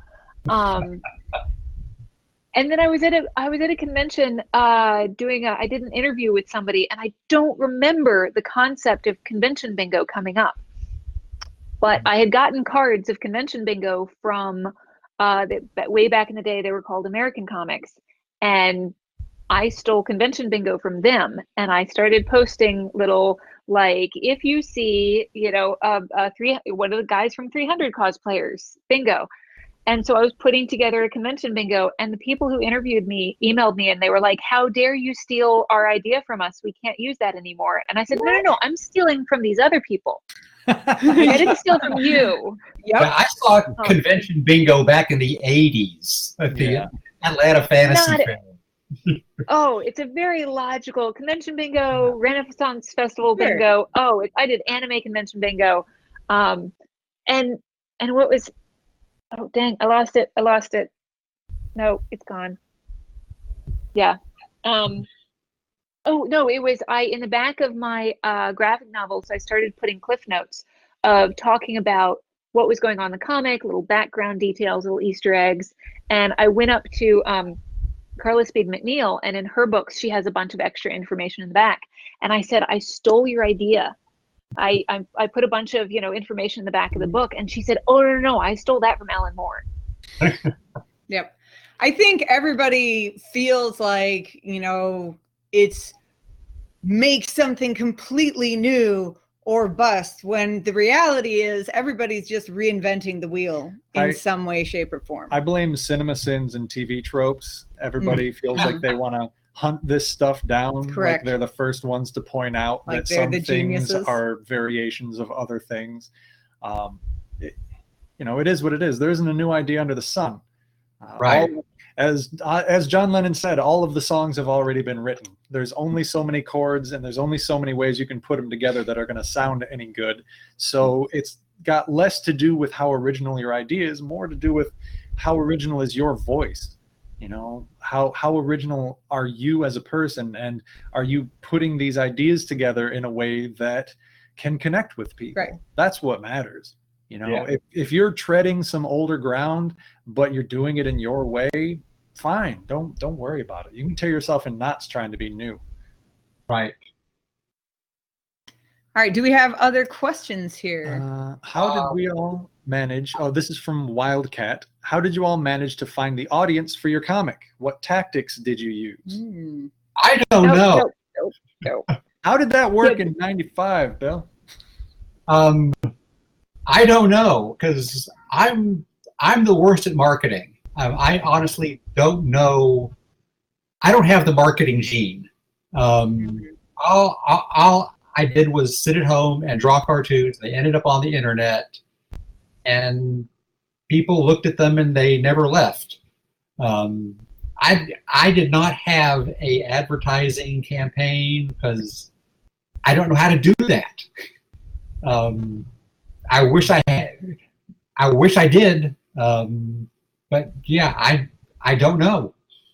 And then I was at a convention I did an interview with somebody, and I don't remember the concept of convention bingo coming up. But I had gotten cards of convention bingo from way back in the day. They were called American Comics, and I stole convention bingo from them, and I started posting little, like, if you see, you know, one of the guys from 300 cosplayers bingo. And so I was putting together a convention bingo, and the people who interviewed me emailed me and they were like, how dare you steal our idea from us? We can't use that anymore. And I said, no, I'm stealing from these other people. I didn't steal from you. Yep. I saw convention bingo back in the 80s at the Atlanta Fantasy Fair. Oh, it's a very logical convention bingo, Renaissance Festival bingo. Oh, I did anime convention bingo. And what was, oh, dang, I lost it. No, it's gone. Yeah. Oh, no, it was, in the back of my graphic novels, I started putting cliff notes of talking about what was going on in the comic, little background details, little Easter eggs. And I went up to Carla Speed McNeil, and in her books, she has a bunch of extra information in the back. And I said, I stole your idea. I put a bunch of, you know, information in the back of the book, and she said, oh, no, I stole that from Alan Moore. Yep. I think everybody feels like, you know, it's make something completely new or bust, when the reality is everybody's just reinventing the wheel in some way, shape, or form. I blame cinema sins and TV tropes. Everybody feels like they want to hunt this stuff down. Correct. Like they're the first ones to point out like that some things geniuses are variations of other things. You know, it is what it is. There isn't a new idea under the sun. Right. As John Lennon said, all of the songs have already been written. There's only so many chords, and there's only so many ways you can put them together that are going to sound any good. So it's got less to do with how original your idea is, more to do with how original is your voice. You know, how original are you as a person, and are you putting these ideas together in a way that can connect with people? Right. That's what matters. You know, if you're treading some older ground, but you're doing it in your way, fine. Don't worry about it. You can tear yourself in knots trying to be new. Right. All right. Do we have other questions here? How did we all manage? Oh, this is from Wildcat. How did you all manage to find the audience for your comic? What tactics did you use? I don't know. No. How did that work in '95, Bill? I don't know, because I'm the worst at marketing. I honestly don't know. I don't have the marketing gene. All I did was sit at home and draw cartoons. They ended up on the internet, and people looked at them and they never left. I did not have a advertising campaign because I don't know how to do that. I wish I had. I wish I did. But yeah, I don't know.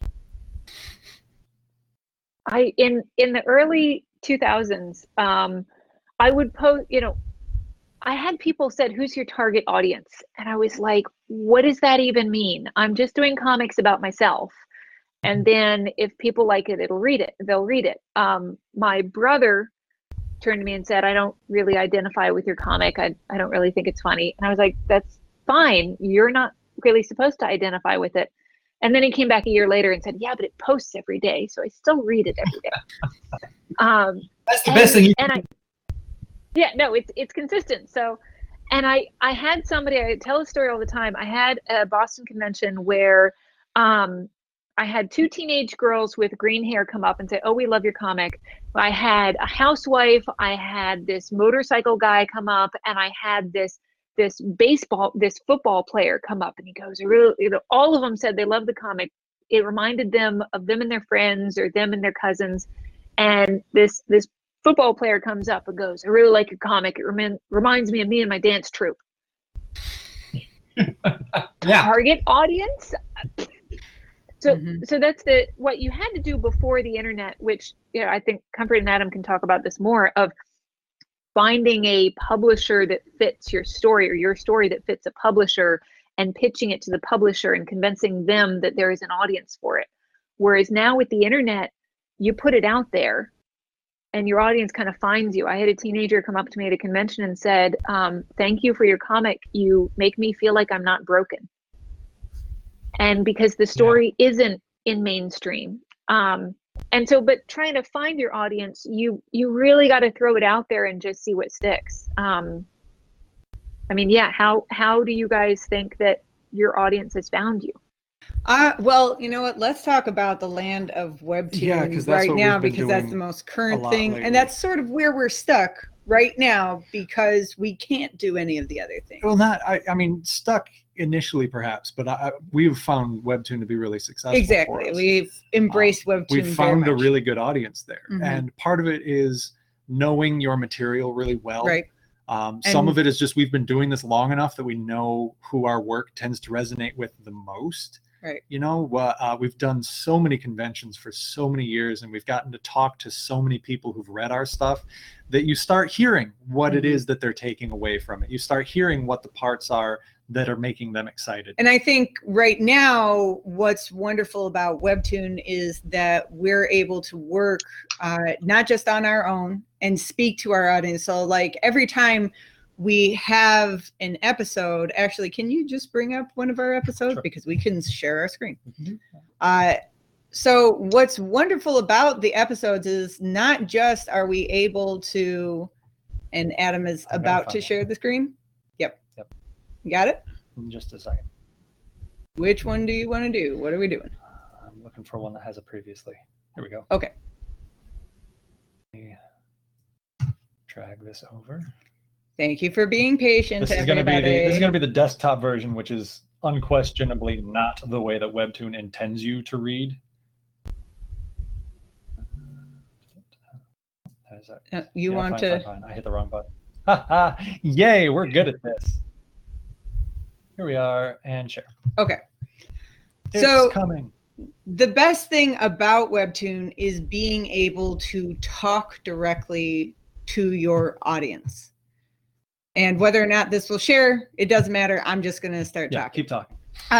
In the early 2000s, I would post, you know, I had people said, who's your target audience? And I was like, what does that even mean? I'm just doing comics about myself. And then if people like it, they'll read it. My brother turned to me and said, I don't really identify with your comic. I don't really think it's funny. And I was like, that's fine. You're not really supposed to identify with it. And then he came back a year later and said, yeah, but it posts every day. So I still read it every day. That's the best thing you can do. Yeah, no, it's consistent. So, and I had somebody, I tell a story all the time. I had a Boston convention where I had two teenage girls with green hair come up and say, oh, we love your comic. I had a housewife, I had this motorcycle guy come up, and I had this football player come up, and he goes, really, all of them said they loved the comic. It reminded them of them and their friends or them and their cousins. And this football player comes up and goes, I really like your comic. It reminds me of me and my dance troupe. Yeah. Target audience. So that's what you had to do before the internet, which I think Comfort and Adam can talk about this more, of finding a publisher that fits your story, or your story that fits a publisher, and pitching it to the publisher and convincing them that there is an audience for it. Whereas now with the internet, you put it out there and your audience kind of finds you. I had a teenager come up to me at a convention and said, thank you for your comic. You make me feel like I'm not broken. And because the story isn't in mainstream. And so, but trying to find your audience, you really got to throw it out there and just see what sticks. I mean, how do you guys think that your audience has found you? Well, you know what? Let's talk about the land of Webtoon right now, because that's the most current thing. And that's sort of where we're stuck right now, because we can't do any of the other things. Well, I mean, stuck initially perhaps, but we've found Webtoon to be really successful. Exactly. For us. We've embraced Webtoon. We've found a really good audience there. And part of it is knowing your material really well. Right. Some of it is just we've been doing this long enough that we know who our work tends to resonate with the most. Right. You know, we've done so many conventions for so many years, and we've gotten to talk to so many people who've read our stuff, that you start hearing what it is that they're taking away from it. You start hearing what the parts are that are making them excited. And I think right now, what's wonderful about Webtoon is that we're able to work not just on our own and speak to our audience. So like every time we have an episode, actually, can you just bring up one of our episodes? Sure. Because we can share our screen. So what's wonderful about the episodes is not just are we able to, and Adam is about to share the screen. Yep. You got it? In just a second. Which one do you want to do? What are we doing? I'm looking for one that has a previously. Here we go. Okay. Let me drag this over. Thank you for being patient. This is going to be the desktop version, which is unquestionably not the way that Webtoon intends you to read. You want to? I hit the wrong button. Ha ha! Yay! We're good at this. Here we are, and share. Okay. It's coming. The best thing about Webtoon is being able to talk directly to your audience. And whether or not this will share, it doesn't matter. I'm just going to start talking. Keep talking.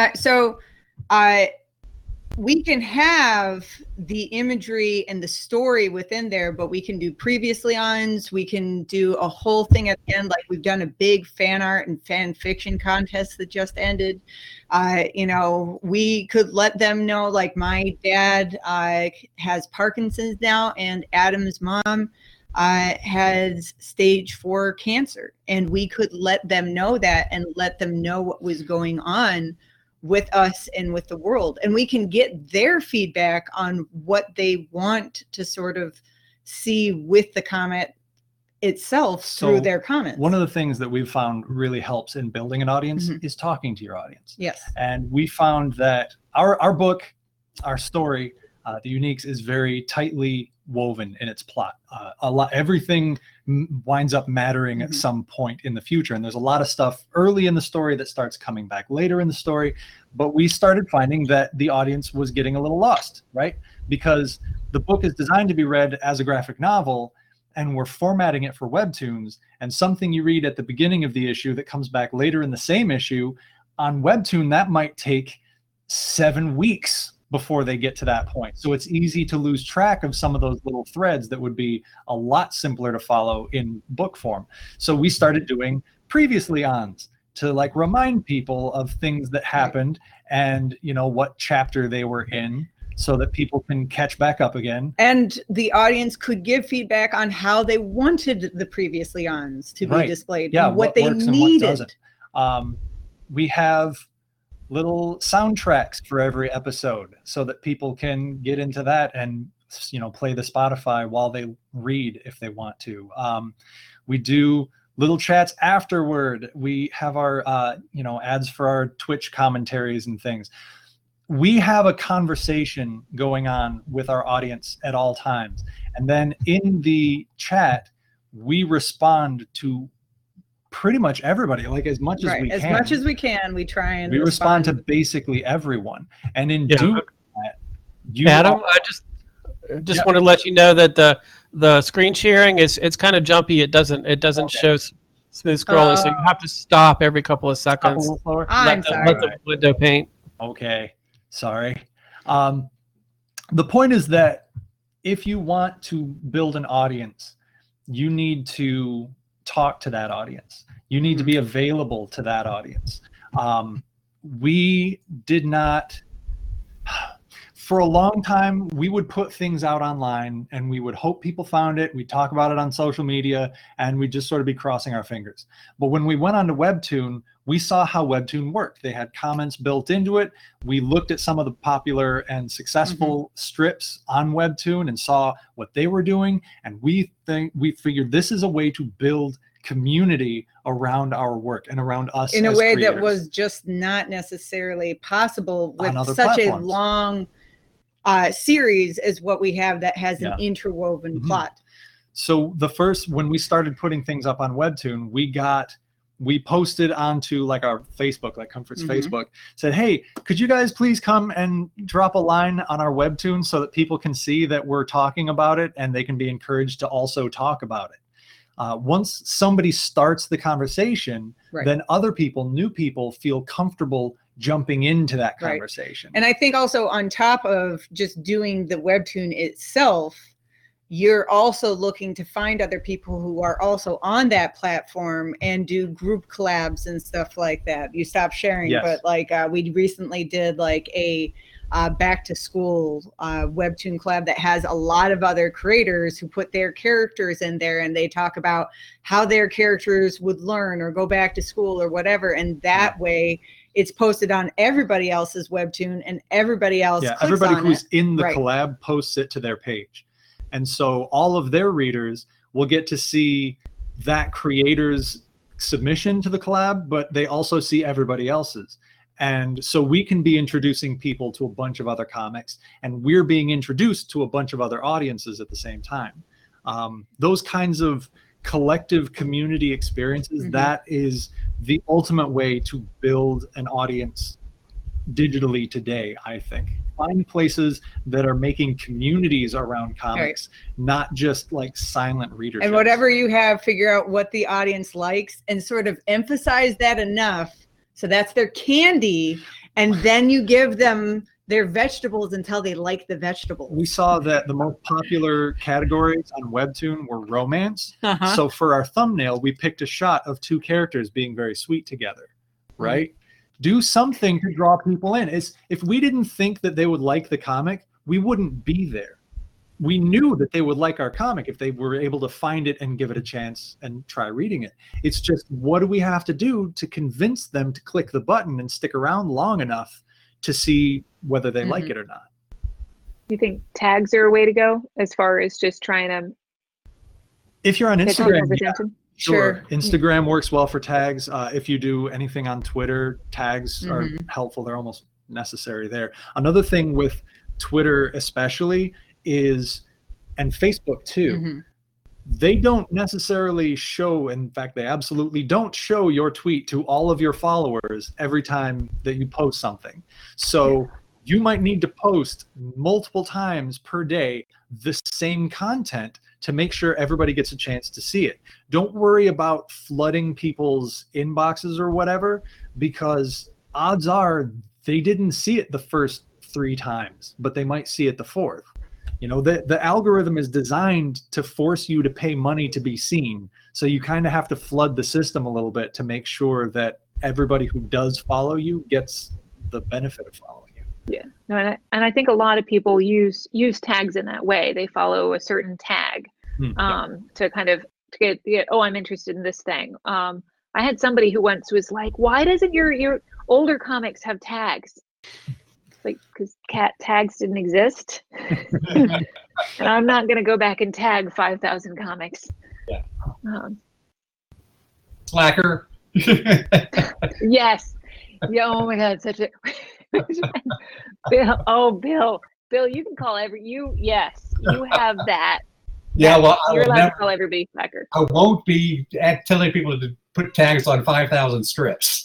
We can have the imagery and the story within there, but we can do previously ons. We can do a whole thing at the end. Like we've done a big fan art and fan fiction contest that just ended. We could let them know, like my dad has Parkinson's now, and Adam's mom has stage 4 cancer. And we could let them know that and let them know what was going on with us and with the world. And we can get their feedback on what they want to sort of see with the comment itself through their comments. One of the things that we've found really helps in building an audience is talking to your audience. Yes. And we found that our book, our story, The Uniques, is very tightly woven in its plot. Everything winds up mattering at some point in the future, and there's a lot of stuff early in the story that starts coming back later in the story. But we started finding that the audience was getting a little lost, right? Because the book is designed to be read as a graphic novel, and we're formatting it for Webtoons, and something you read at the beginning of the issue that comes back later in the same issue, on Webtoon that might take 7 weeks before they get to that point. So it's easy to lose track of some of those little threads that would be a lot simpler to follow in book form. So we started doing previously ons to like remind people of things that happened and, what chapter they were in, so that people can catch back up again. And the audience could give feedback on how they wanted the previously ons to be displayed, and what they needed. We have little soundtracks for every episode so that people can get into that and play the Spotify while they read if they want to. We do little chats afterward. We have our ads for our Twitch commentaries and things. We have a conversation going on with our audience at all times, And then in the chat, we respond to pretty much everybody, like as much as we can. As much as we can, we try and we respond to basically everyone. And in doing that, Adam, I just want to let you know that the screen sharing it's kind of jumpy. It doesn't show smooth scrolling, so you have to stop every couple of seconds. I'm sorry. Let the window paint. Okay, sorry. The point is that if you want to build an audience, you need to talk to that audience. You need to be available to that audience. We did not, for a long time, we would put things out online and we would hope people found it. We'd talk about it on social media and we'd just sort of be crossing our fingers. But when we went onto Webtoon, we saw how Webtoon worked. They had comments built into it. We looked at some of the popular and successful strips on Webtoon and saw what they were doing. And we figured this is a way to build community around our work and around us in a way creators. that was just not necessarily possible with such platforms. A long series as what we have that has an interwoven plot. So when we started putting things up on Webtoon, we posted onto like our Facebook, like Comfort's Facebook, said, hey, could you guys please come and drop a line on our Webtoon so that people can see that we're talking about it and they can be encouraged to also talk about it. Once somebody starts the conversation, then other people, new people, feel comfortable jumping into that conversation. And I think also on top of just doing the Webtoon itself, you're also looking to find other people who are also on that platform and do group collabs and stuff like that. You stop sharing, but like we recently did like a back to school Webtoon collab that has a lot of other creators who put their characters in there and they talk about how their characters would learn or go back to school or whatever. And that way it's posted on everybody else's Webtoon and everybody else clicks everybody on who's it. in the collab posts it to their page. And so all of their readers will get to see that creator's submission to the collab, but they also see everybody else's. And so we can be introducing people to a bunch of other comics, and we're being introduced to a bunch of other audiences at the same time. Those kinds of collective community experiences, that is the ultimate way to build an audience digitally today, I think. Find places that are making communities around comics, not just like silent readership. And whatever you have, figure out what the audience likes and sort of emphasize that enough so that's their candy, and then you give them their vegetables until they like the vegetables. We saw that the most popular categories on Webtoon were romance. So for our thumbnail, we picked a shot of two characters being very sweet together, right? Do something to draw people in. If we didn't think that they would like the comic, we wouldn't be there. We knew that they would like our comic if they were able to find it and give it a chance and try reading it. It's just, what do we have to do to convince them to click the button and stick around long enough to see whether they like it or not? You think tags are a way to go as far as just trying to... If you're on Instagram, Sure. Instagram works well for tags. If you do anything on Twitter, tags are helpful. They're almost necessary there. Another thing with Twitter especially is, and Facebook too, they don't necessarily show, in fact, they absolutely don't show your tweet to all of your followers every time that you post something. So you might need to post multiple times per day the same content to make sure everybody gets a chance to see it. Don't worry about flooding people's inboxes or whatever, because odds are they didn't see it the first 3 times, but they might see it the 4th. You know, the algorithm is designed to force you to pay money to be seen. So you kind of have to flood the system a little bit to make sure that everybody who does follow you gets the benefit of following you. Yeah, no, and I think a lot of people use tags in that way. They follow a certain tag to kind of get, oh, I'm interested in this thing. I had somebody who once was like, why doesn't your older comics have tags? Like, because cat tags didn't exist. And I'm not going to go back and tag 5,000 comics. Yeah. Slacker. Yes. Yeah. Oh my God. Such a Bill. Oh, Bill, you can call yes, you have that Yeah, well, You're allowed to call everybody Packer. I won't be telling people to put tags on 5,000 strips.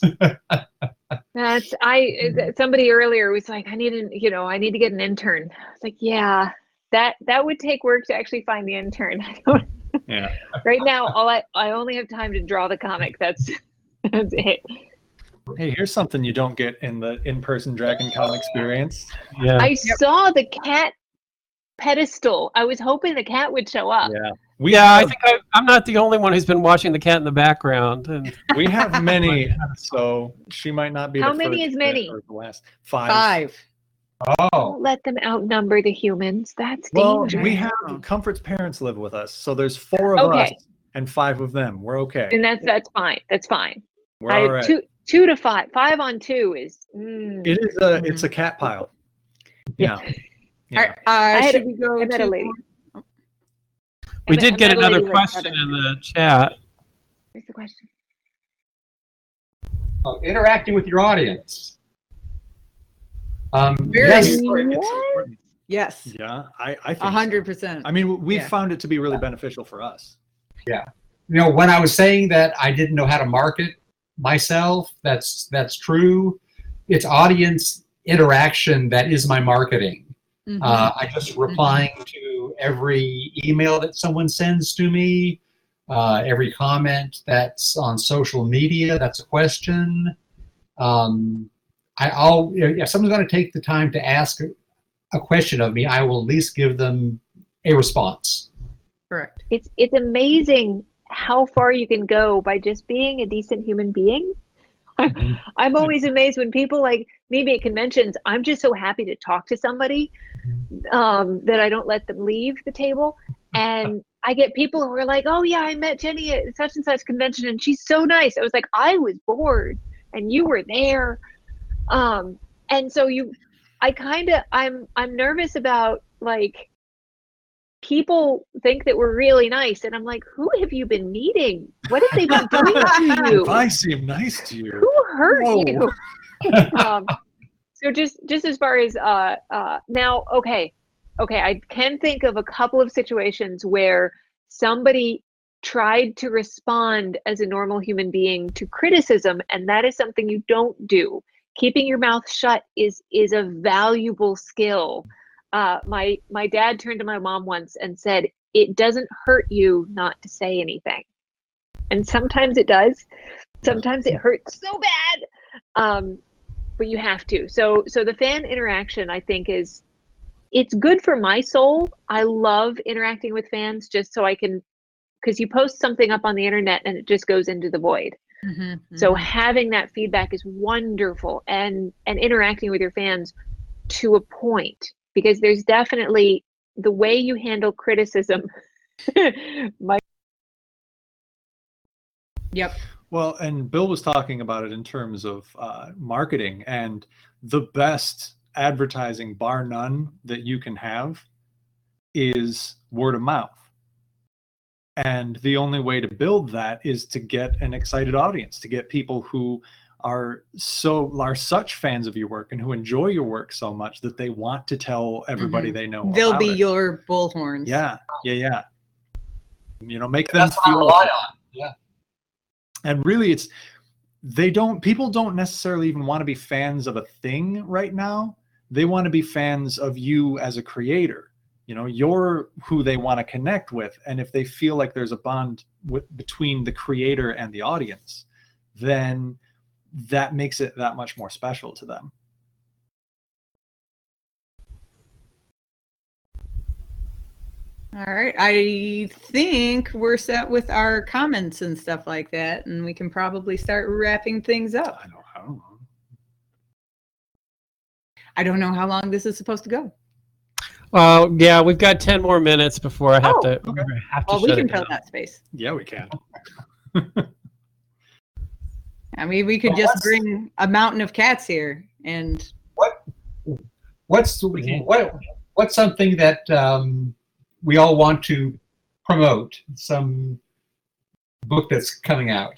Somebody earlier was like, I need to get an intern. It's like, yeah, that would take work to actually find the intern. Yeah. Right now, I only have time to draw the comic. That's it. Hey, here's something you don't get in the in-person Dragon Con experience. Yeah. I saw the cat pedestal. I was hoping the cat would show up. Yeah. I think I'm not the only one who's been watching the cat in the background. And We have many, so she might not be. How the many first is many? or the last. Five. Oh, Don't let them outnumber the humans. That's Well, dangerous. we have Comfort's parents live with us, so there's 4 of us and 5 of them. We're okay. And that's fine. That's fine. We're all right. 2 to 5. 5 on 2 is. It's a cat pile. Yeah. Should we go I met a to lady. we did get I met a another lady like question that. in the chat. Where's the question? interacting with your audience. Very Yes, important. What? Yes, Yeah, I think 100%. I mean, we've Yeah. found it to be really beneficial for us. when I was saying that I didn't know how to market myself, that's true. It's audience interaction that is my marketing. Mhm. I just replying to every email that someone sends to me, every comment that's on social media, that's a question. If someone's going to take the time to ask a question of me, I will at least give them a response. Correct. It's amazing how far you can go by just being a decent human being. I'm always amazed when people like maybe at conventions, I'm just so happy to talk to somebody that I don't let them leave the table. And I get people who are like, oh yeah, I met Jenny at such and such convention and she's so nice. I was like, I was bored and you were there. And so I'm nervous about like, people think that we're really nice, and I'm like, who have you been meeting? What have they been doing to you? If I seem nice to you, Who hurt Whoa. you? So just as far as now, okay, I can think of a couple of situations where somebody tried to respond as a normal human being to criticism, and that is something you don't do. Keeping your mouth shut is a valuable skill. My dad turned to my mom once and said, it doesn't hurt you not to say anything. And sometimes it does. Sometimes it hurts so bad. But you have to. So the fan interaction, I think, it's good for my soul. I love interacting with fans just so I can, because you post something up on the internet and it just goes into the void. Mm-hmm, So having that feedback is wonderful, and interacting with your fans to a point. Because there's definitely the way you handle criticism. Yep. well, and Bill was talking about it in terms of marketing, and the best advertising, bar none, that you can have is word of mouth. And the only way to build that is to get an excited audience, to get people who are such fans of your work and who enjoy your work so much that they want to tell everybody they know. They'll about be it. your bullhorns. Yeah. Make them That's what I feel. rely on. Yeah. And really, people don't necessarily even want to be fans of a thing right now. They want to be fans of you as a creator. You're who they want to connect with. And if they feel like there's a bond between the creator and the audience, then that makes it that much more special to them. All right. I think we're set with our comments and stuff like that, and we can probably start wrapping things up. I don't know. I don't know how long this is supposed to go. Well, yeah, we've got 10 more minutes before I have to. okay. Well, we shut can it fill down. that space. Yeah, we can. I mean, we could Well, just let's- bring a mountain of cats here, and What's something that we all want to promote? Some book that's coming out.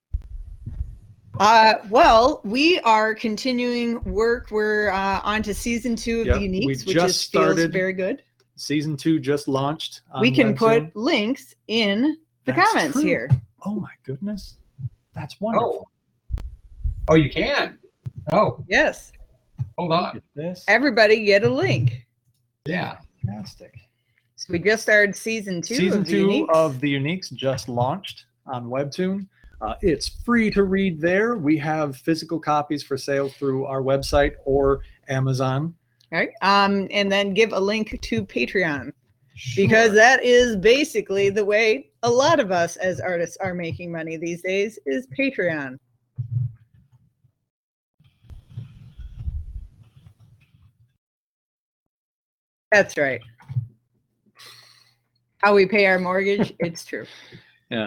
well, we are continuing work. We're on to season 2 of Yep, the we Uniques, which just feels started- very good. season 2 just launched. We can Webtoon. put links in the That's comments true. here. Oh my goodness. That's wonderful. Oh, you can. Oh, Yes. hold Look on. at this. Everybody get a link. Yeah. Fantastic. So we just started season 2 Season of the 2 Uniques. of the Uniques just launched on Webtoon. It's free to read there. We have physical copies for sale through our website or Amazon. All right. And then give a link to Patreon, because that is basically the way a lot of us as artists are making money these days, is Patreon. That's right. How we pay our mortgage, it's true. Yeah.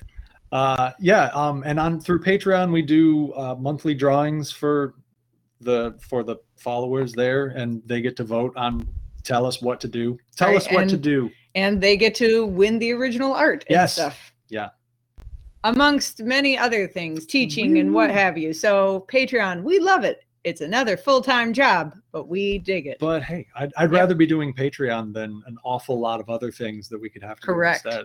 And on through Patreon we do monthly drawings for the followers there, and they get to vote on, tell us what to do. Tell us what to do. And they get to win the original art and Yes. stuff. Yeah. Amongst many other things, teaching and what have you. So Patreon, we love it. It's another full-time job, but we dig it. But hey, I'd rather be doing Patreon than an awful lot of other things that we could have to Correct. do instead.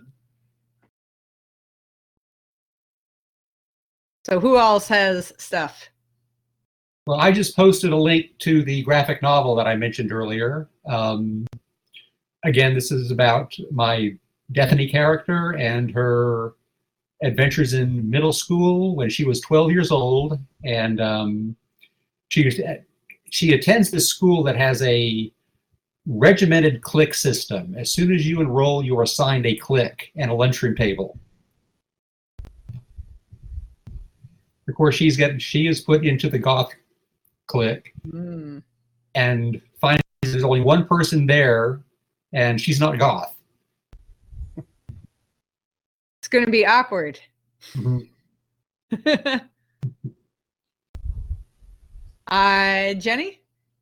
So who else has stuff? Well, I just posted a link to the graphic novel that I mentioned earlier. Again, this is about my Bethany character and her adventures in middle school when she was 12 years old. And she attends this school that has a regimented clique system. As soon as you enroll, you are assigned a clique and a lunchroom table. Of course, she is put into the goth clique and finds there's only one person there, and she's not goth. It's going to be awkward. Mm-hmm. Jenny?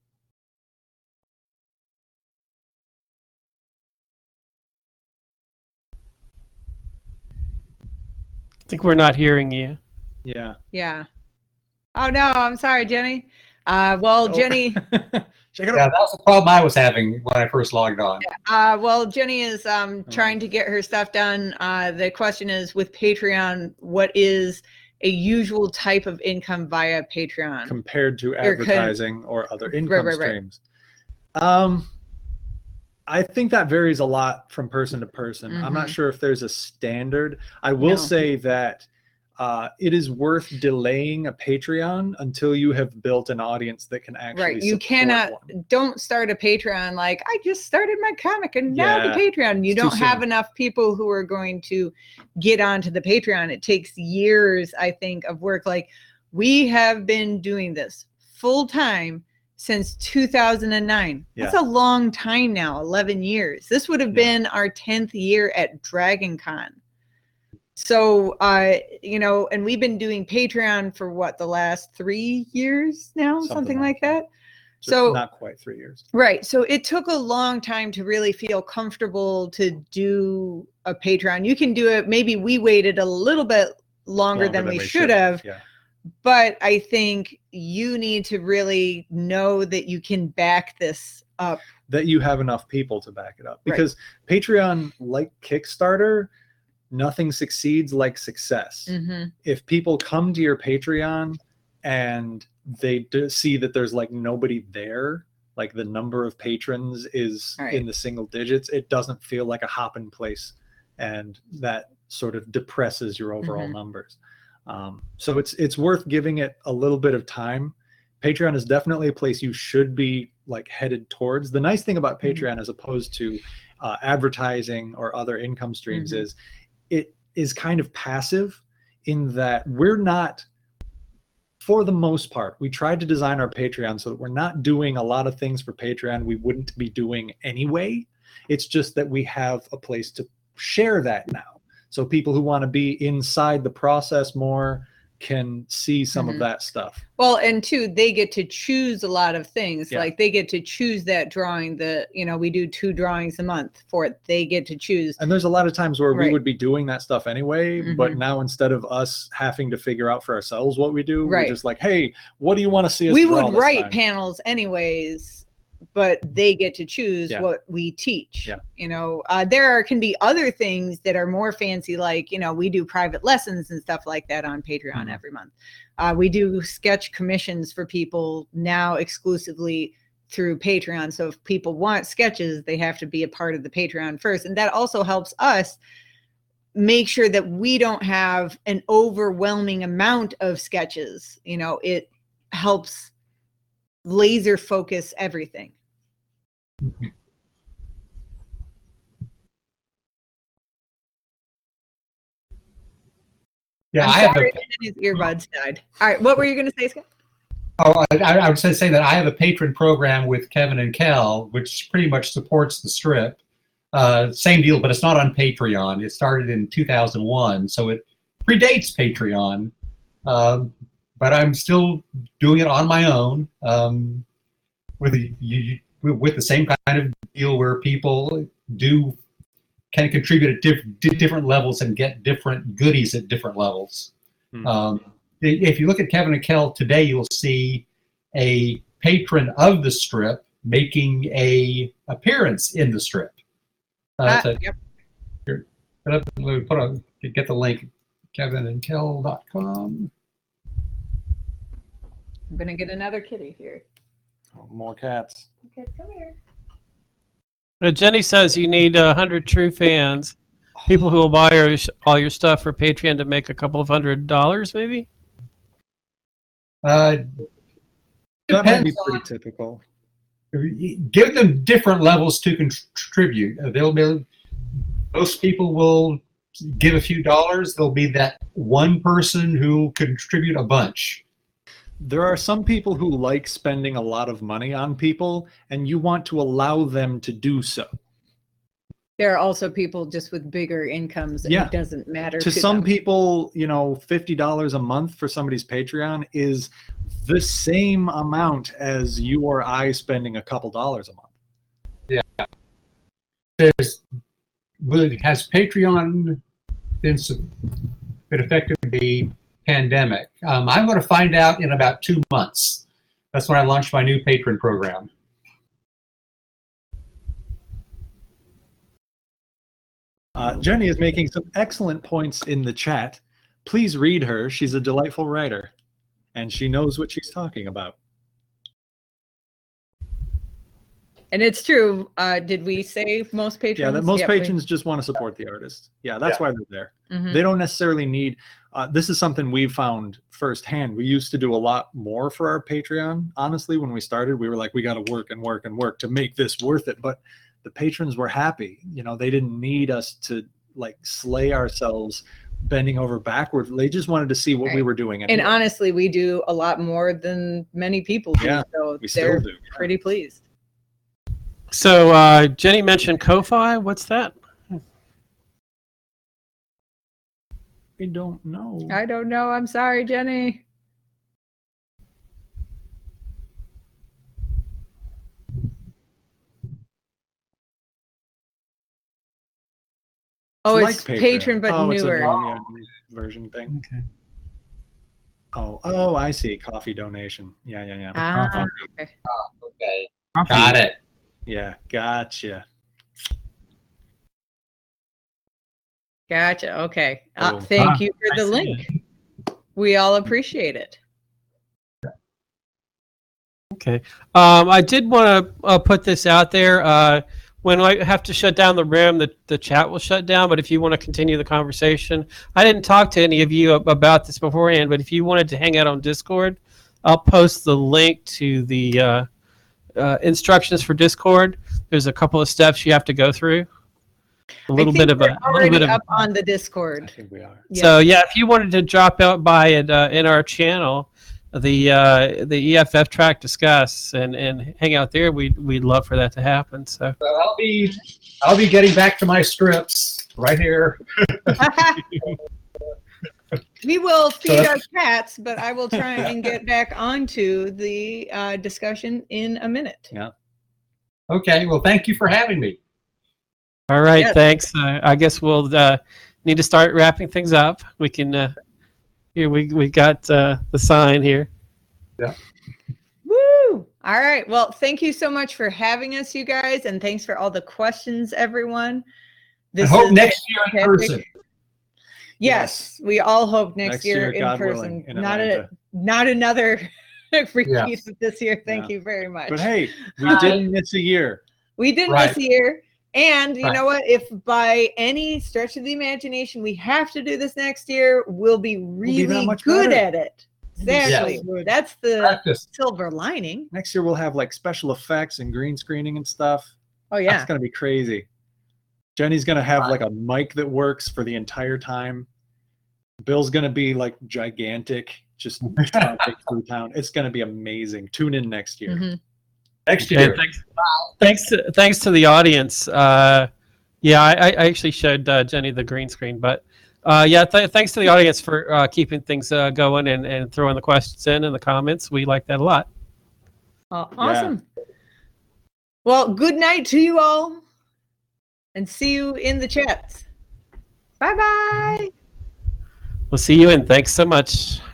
I think we're not hearing you. Yeah. Yeah. Oh, no, I'm sorry, Jenny. Jenny. Check it Yeah, out. that was the problem I was having when I first logged on. Jenny is trying to get her stuff done. The question is, with Patreon, what is a usual type of income via Patreon? Compared to advertising or other income streams. I think that varies a lot from person to person. I'm not sure if there's a standard. I will say that it is worth delaying a Patreon until you have built an audience that can actually You cannot, don't start a Patreon like, I just started my comic and now the Patreon. You don't have enough people who are going to get onto the Patreon. It takes years, I think, of work. Like, we have been doing this full time since 2009. That's a long time now, 11 years. This would have been our 10th year at Dragon Con. So, and we've been doing Patreon for what, the last 3 years now, something like that. So not quite 3 years. Right. So it took a long time to really feel comfortable to do a Patreon. You can do it. Maybe we waited a little bit longer than we should have. Yeah. But I think you need to really know that you can back this up. That you have enough people to back it up. Because Patreon, like Kickstarter, nothing succeeds like success. If people come to your Patreon and they see that there's like nobody there, like the number of patrons is in the single digits, it doesn't feel like a hopping place. And that sort of depresses your overall numbers. So it's worth giving it a little bit of time. Patreon is definitely a place you should be like headed towards. The nice thing about Patreon, as opposed to advertising or other income streams, is it is kind of passive in that we're not, for the most part, we tried to design our Patreon so that we're not doing a lot of things for Patreon we wouldn't be doing anyway. It's just that we have a place to share that now. So people who want to be inside the process more can see some of that stuff. Well, and two, they get to choose a lot of things. Like they get to choose that drawing, we do 2 drawings a month for it. They get to choose. And there's a lot of times where we would be doing that stuff anyway, but now instead of us having to figure out for ourselves what we do, we're just like, hey, what do you want to see us We draw would this write time? panels anyways, but they get to choose what we teach. You know, there can be other things that are more fancy, like, you know, we do private lessons and stuff like that on Patreon every month. We do sketch commissions for people now exclusively through Patreon. So if people want sketches, they have to be a part of the Patreon first. And that also helps us make sure that we don't have an overwhelming amount of sketches. You know, it helps laser focus everything. Yeah, his earbuds died. All right, what were you going to say, Scott? Oh, I would say that I have a patron program with Kevin and Kel, which pretty much supports the strip. Same deal, but it's not on Patreon. It started in 2001, so it predates Patreon. But I'm still doing it on my own with the same kind of deal where people can contribute at different levels and get different goodies at different levels. If you look at Kevin and Kel today, you'll see a patron of the strip making a appearance in the strip. Yep. Here, get the link, kevinandkel.com. I'm gonna get another kitty here. Oh, more cats. Okay, come here. Jenny says you need 100 true fans, people who will buy all your stuff for Patreon to make a couple of $100, maybe. That might be pretty typical. Give them different levels to contribute. Most people will give a few dollars. There'll be that one person who contribute a bunch. There are some people who like spending a lot of money on people, and you want to allow them to do so. There are also people just with bigger incomes, and it doesn't matter to some people. You know, $50 a month for somebody's Patreon is the same amount as you or I spending a couple dollars a month. Yeah. Has Patreon been affected by the pandemic? I'm going to find out in about 2 months. That's when I launch my new patron program. Jenny is making some excellent points in the chat. Please read her. She's a delightful writer, and she knows what she's talking about. And it's true. Did we say most patrons? Yeah, that most patrons just want to support the artist. Yeah, that's why they're there. They don't necessarily need. This is something we've found firsthand. We used to do a lot more for our Patreon. Honestly, when we started, we were like, we got to work and work and work to make this worth it. But the patrons were happy. You know, they didn't need us to like slay ourselves bending over backwards. They just wanted to see what we were doing. And honestly, we do a lot more than many people do. Yeah, so we still do. Pretty pleased. So Jenny mentioned Ko-Fi. What's that? I don't know. I don't know. I'm sorry, Jenny. Oh, it's like patron, but newer. It's a new version thing. Okay. Oh, I see. Coffee donation. Yeah. Okay. Okay. Got it. Yeah, gotcha. Okay. Thank you for the link. We all appreciate it. Okay. I did want to put this out there. When I have to shut down the room, the chat will shut down. But if you want to continue the conversation, I didn't talk to any of you about this beforehand. But if you wanted to hang out on Discord, I'll post the link to the instructions for Discord. There's a couple of steps you have to go through. A little bit of up on the Discord. I think we are. Yeah. So yeah, if you wanted to drop out by it in our channel, the EFF track discuss and hang out there, we'd love for that to happen. So I'll be getting back to my strips right here. We will feed our cats, but I will try and get back onto the discussion in a minute. Yeah. Okay. Well, thank you for having me. All right. Yes. Thanks. I guess we'll need to start wrapping things up. We can. Here we got the sign here. Yeah. Woo! All right. Well, thank you so much for having us, you guys, and thanks for all the questions, everyone. I hope next year in person. Yes, we all hope next year in God person. willing, in Not another repeat Yes. of this year. Thank you very much. But hey, we didn't miss a year. We didn't Right. miss a year. And you Right. know what? If by any stretch of the imagination we have to do this next year, we'll be really that much good better. at it. Exactly. Yes. That's the Practice. silver lining. Next year we'll have like special effects and green screening and stuff. Oh yeah. That's gonna be crazy. Jenny's gonna have like a mic that works for the entire time. Bill's gonna be like gigantic, just tromping through town. It's gonna be amazing. Tune in next year. Mhm. Next And year. thanks to the audience. I actually showed Jenny the green screen, but thanks to the audience for keeping things going and throwing the questions in the comments. We like that a lot. Oh, awesome. Well, good night to you all, and see you in the chats. Bye bye. We'll see you, and thanks so much.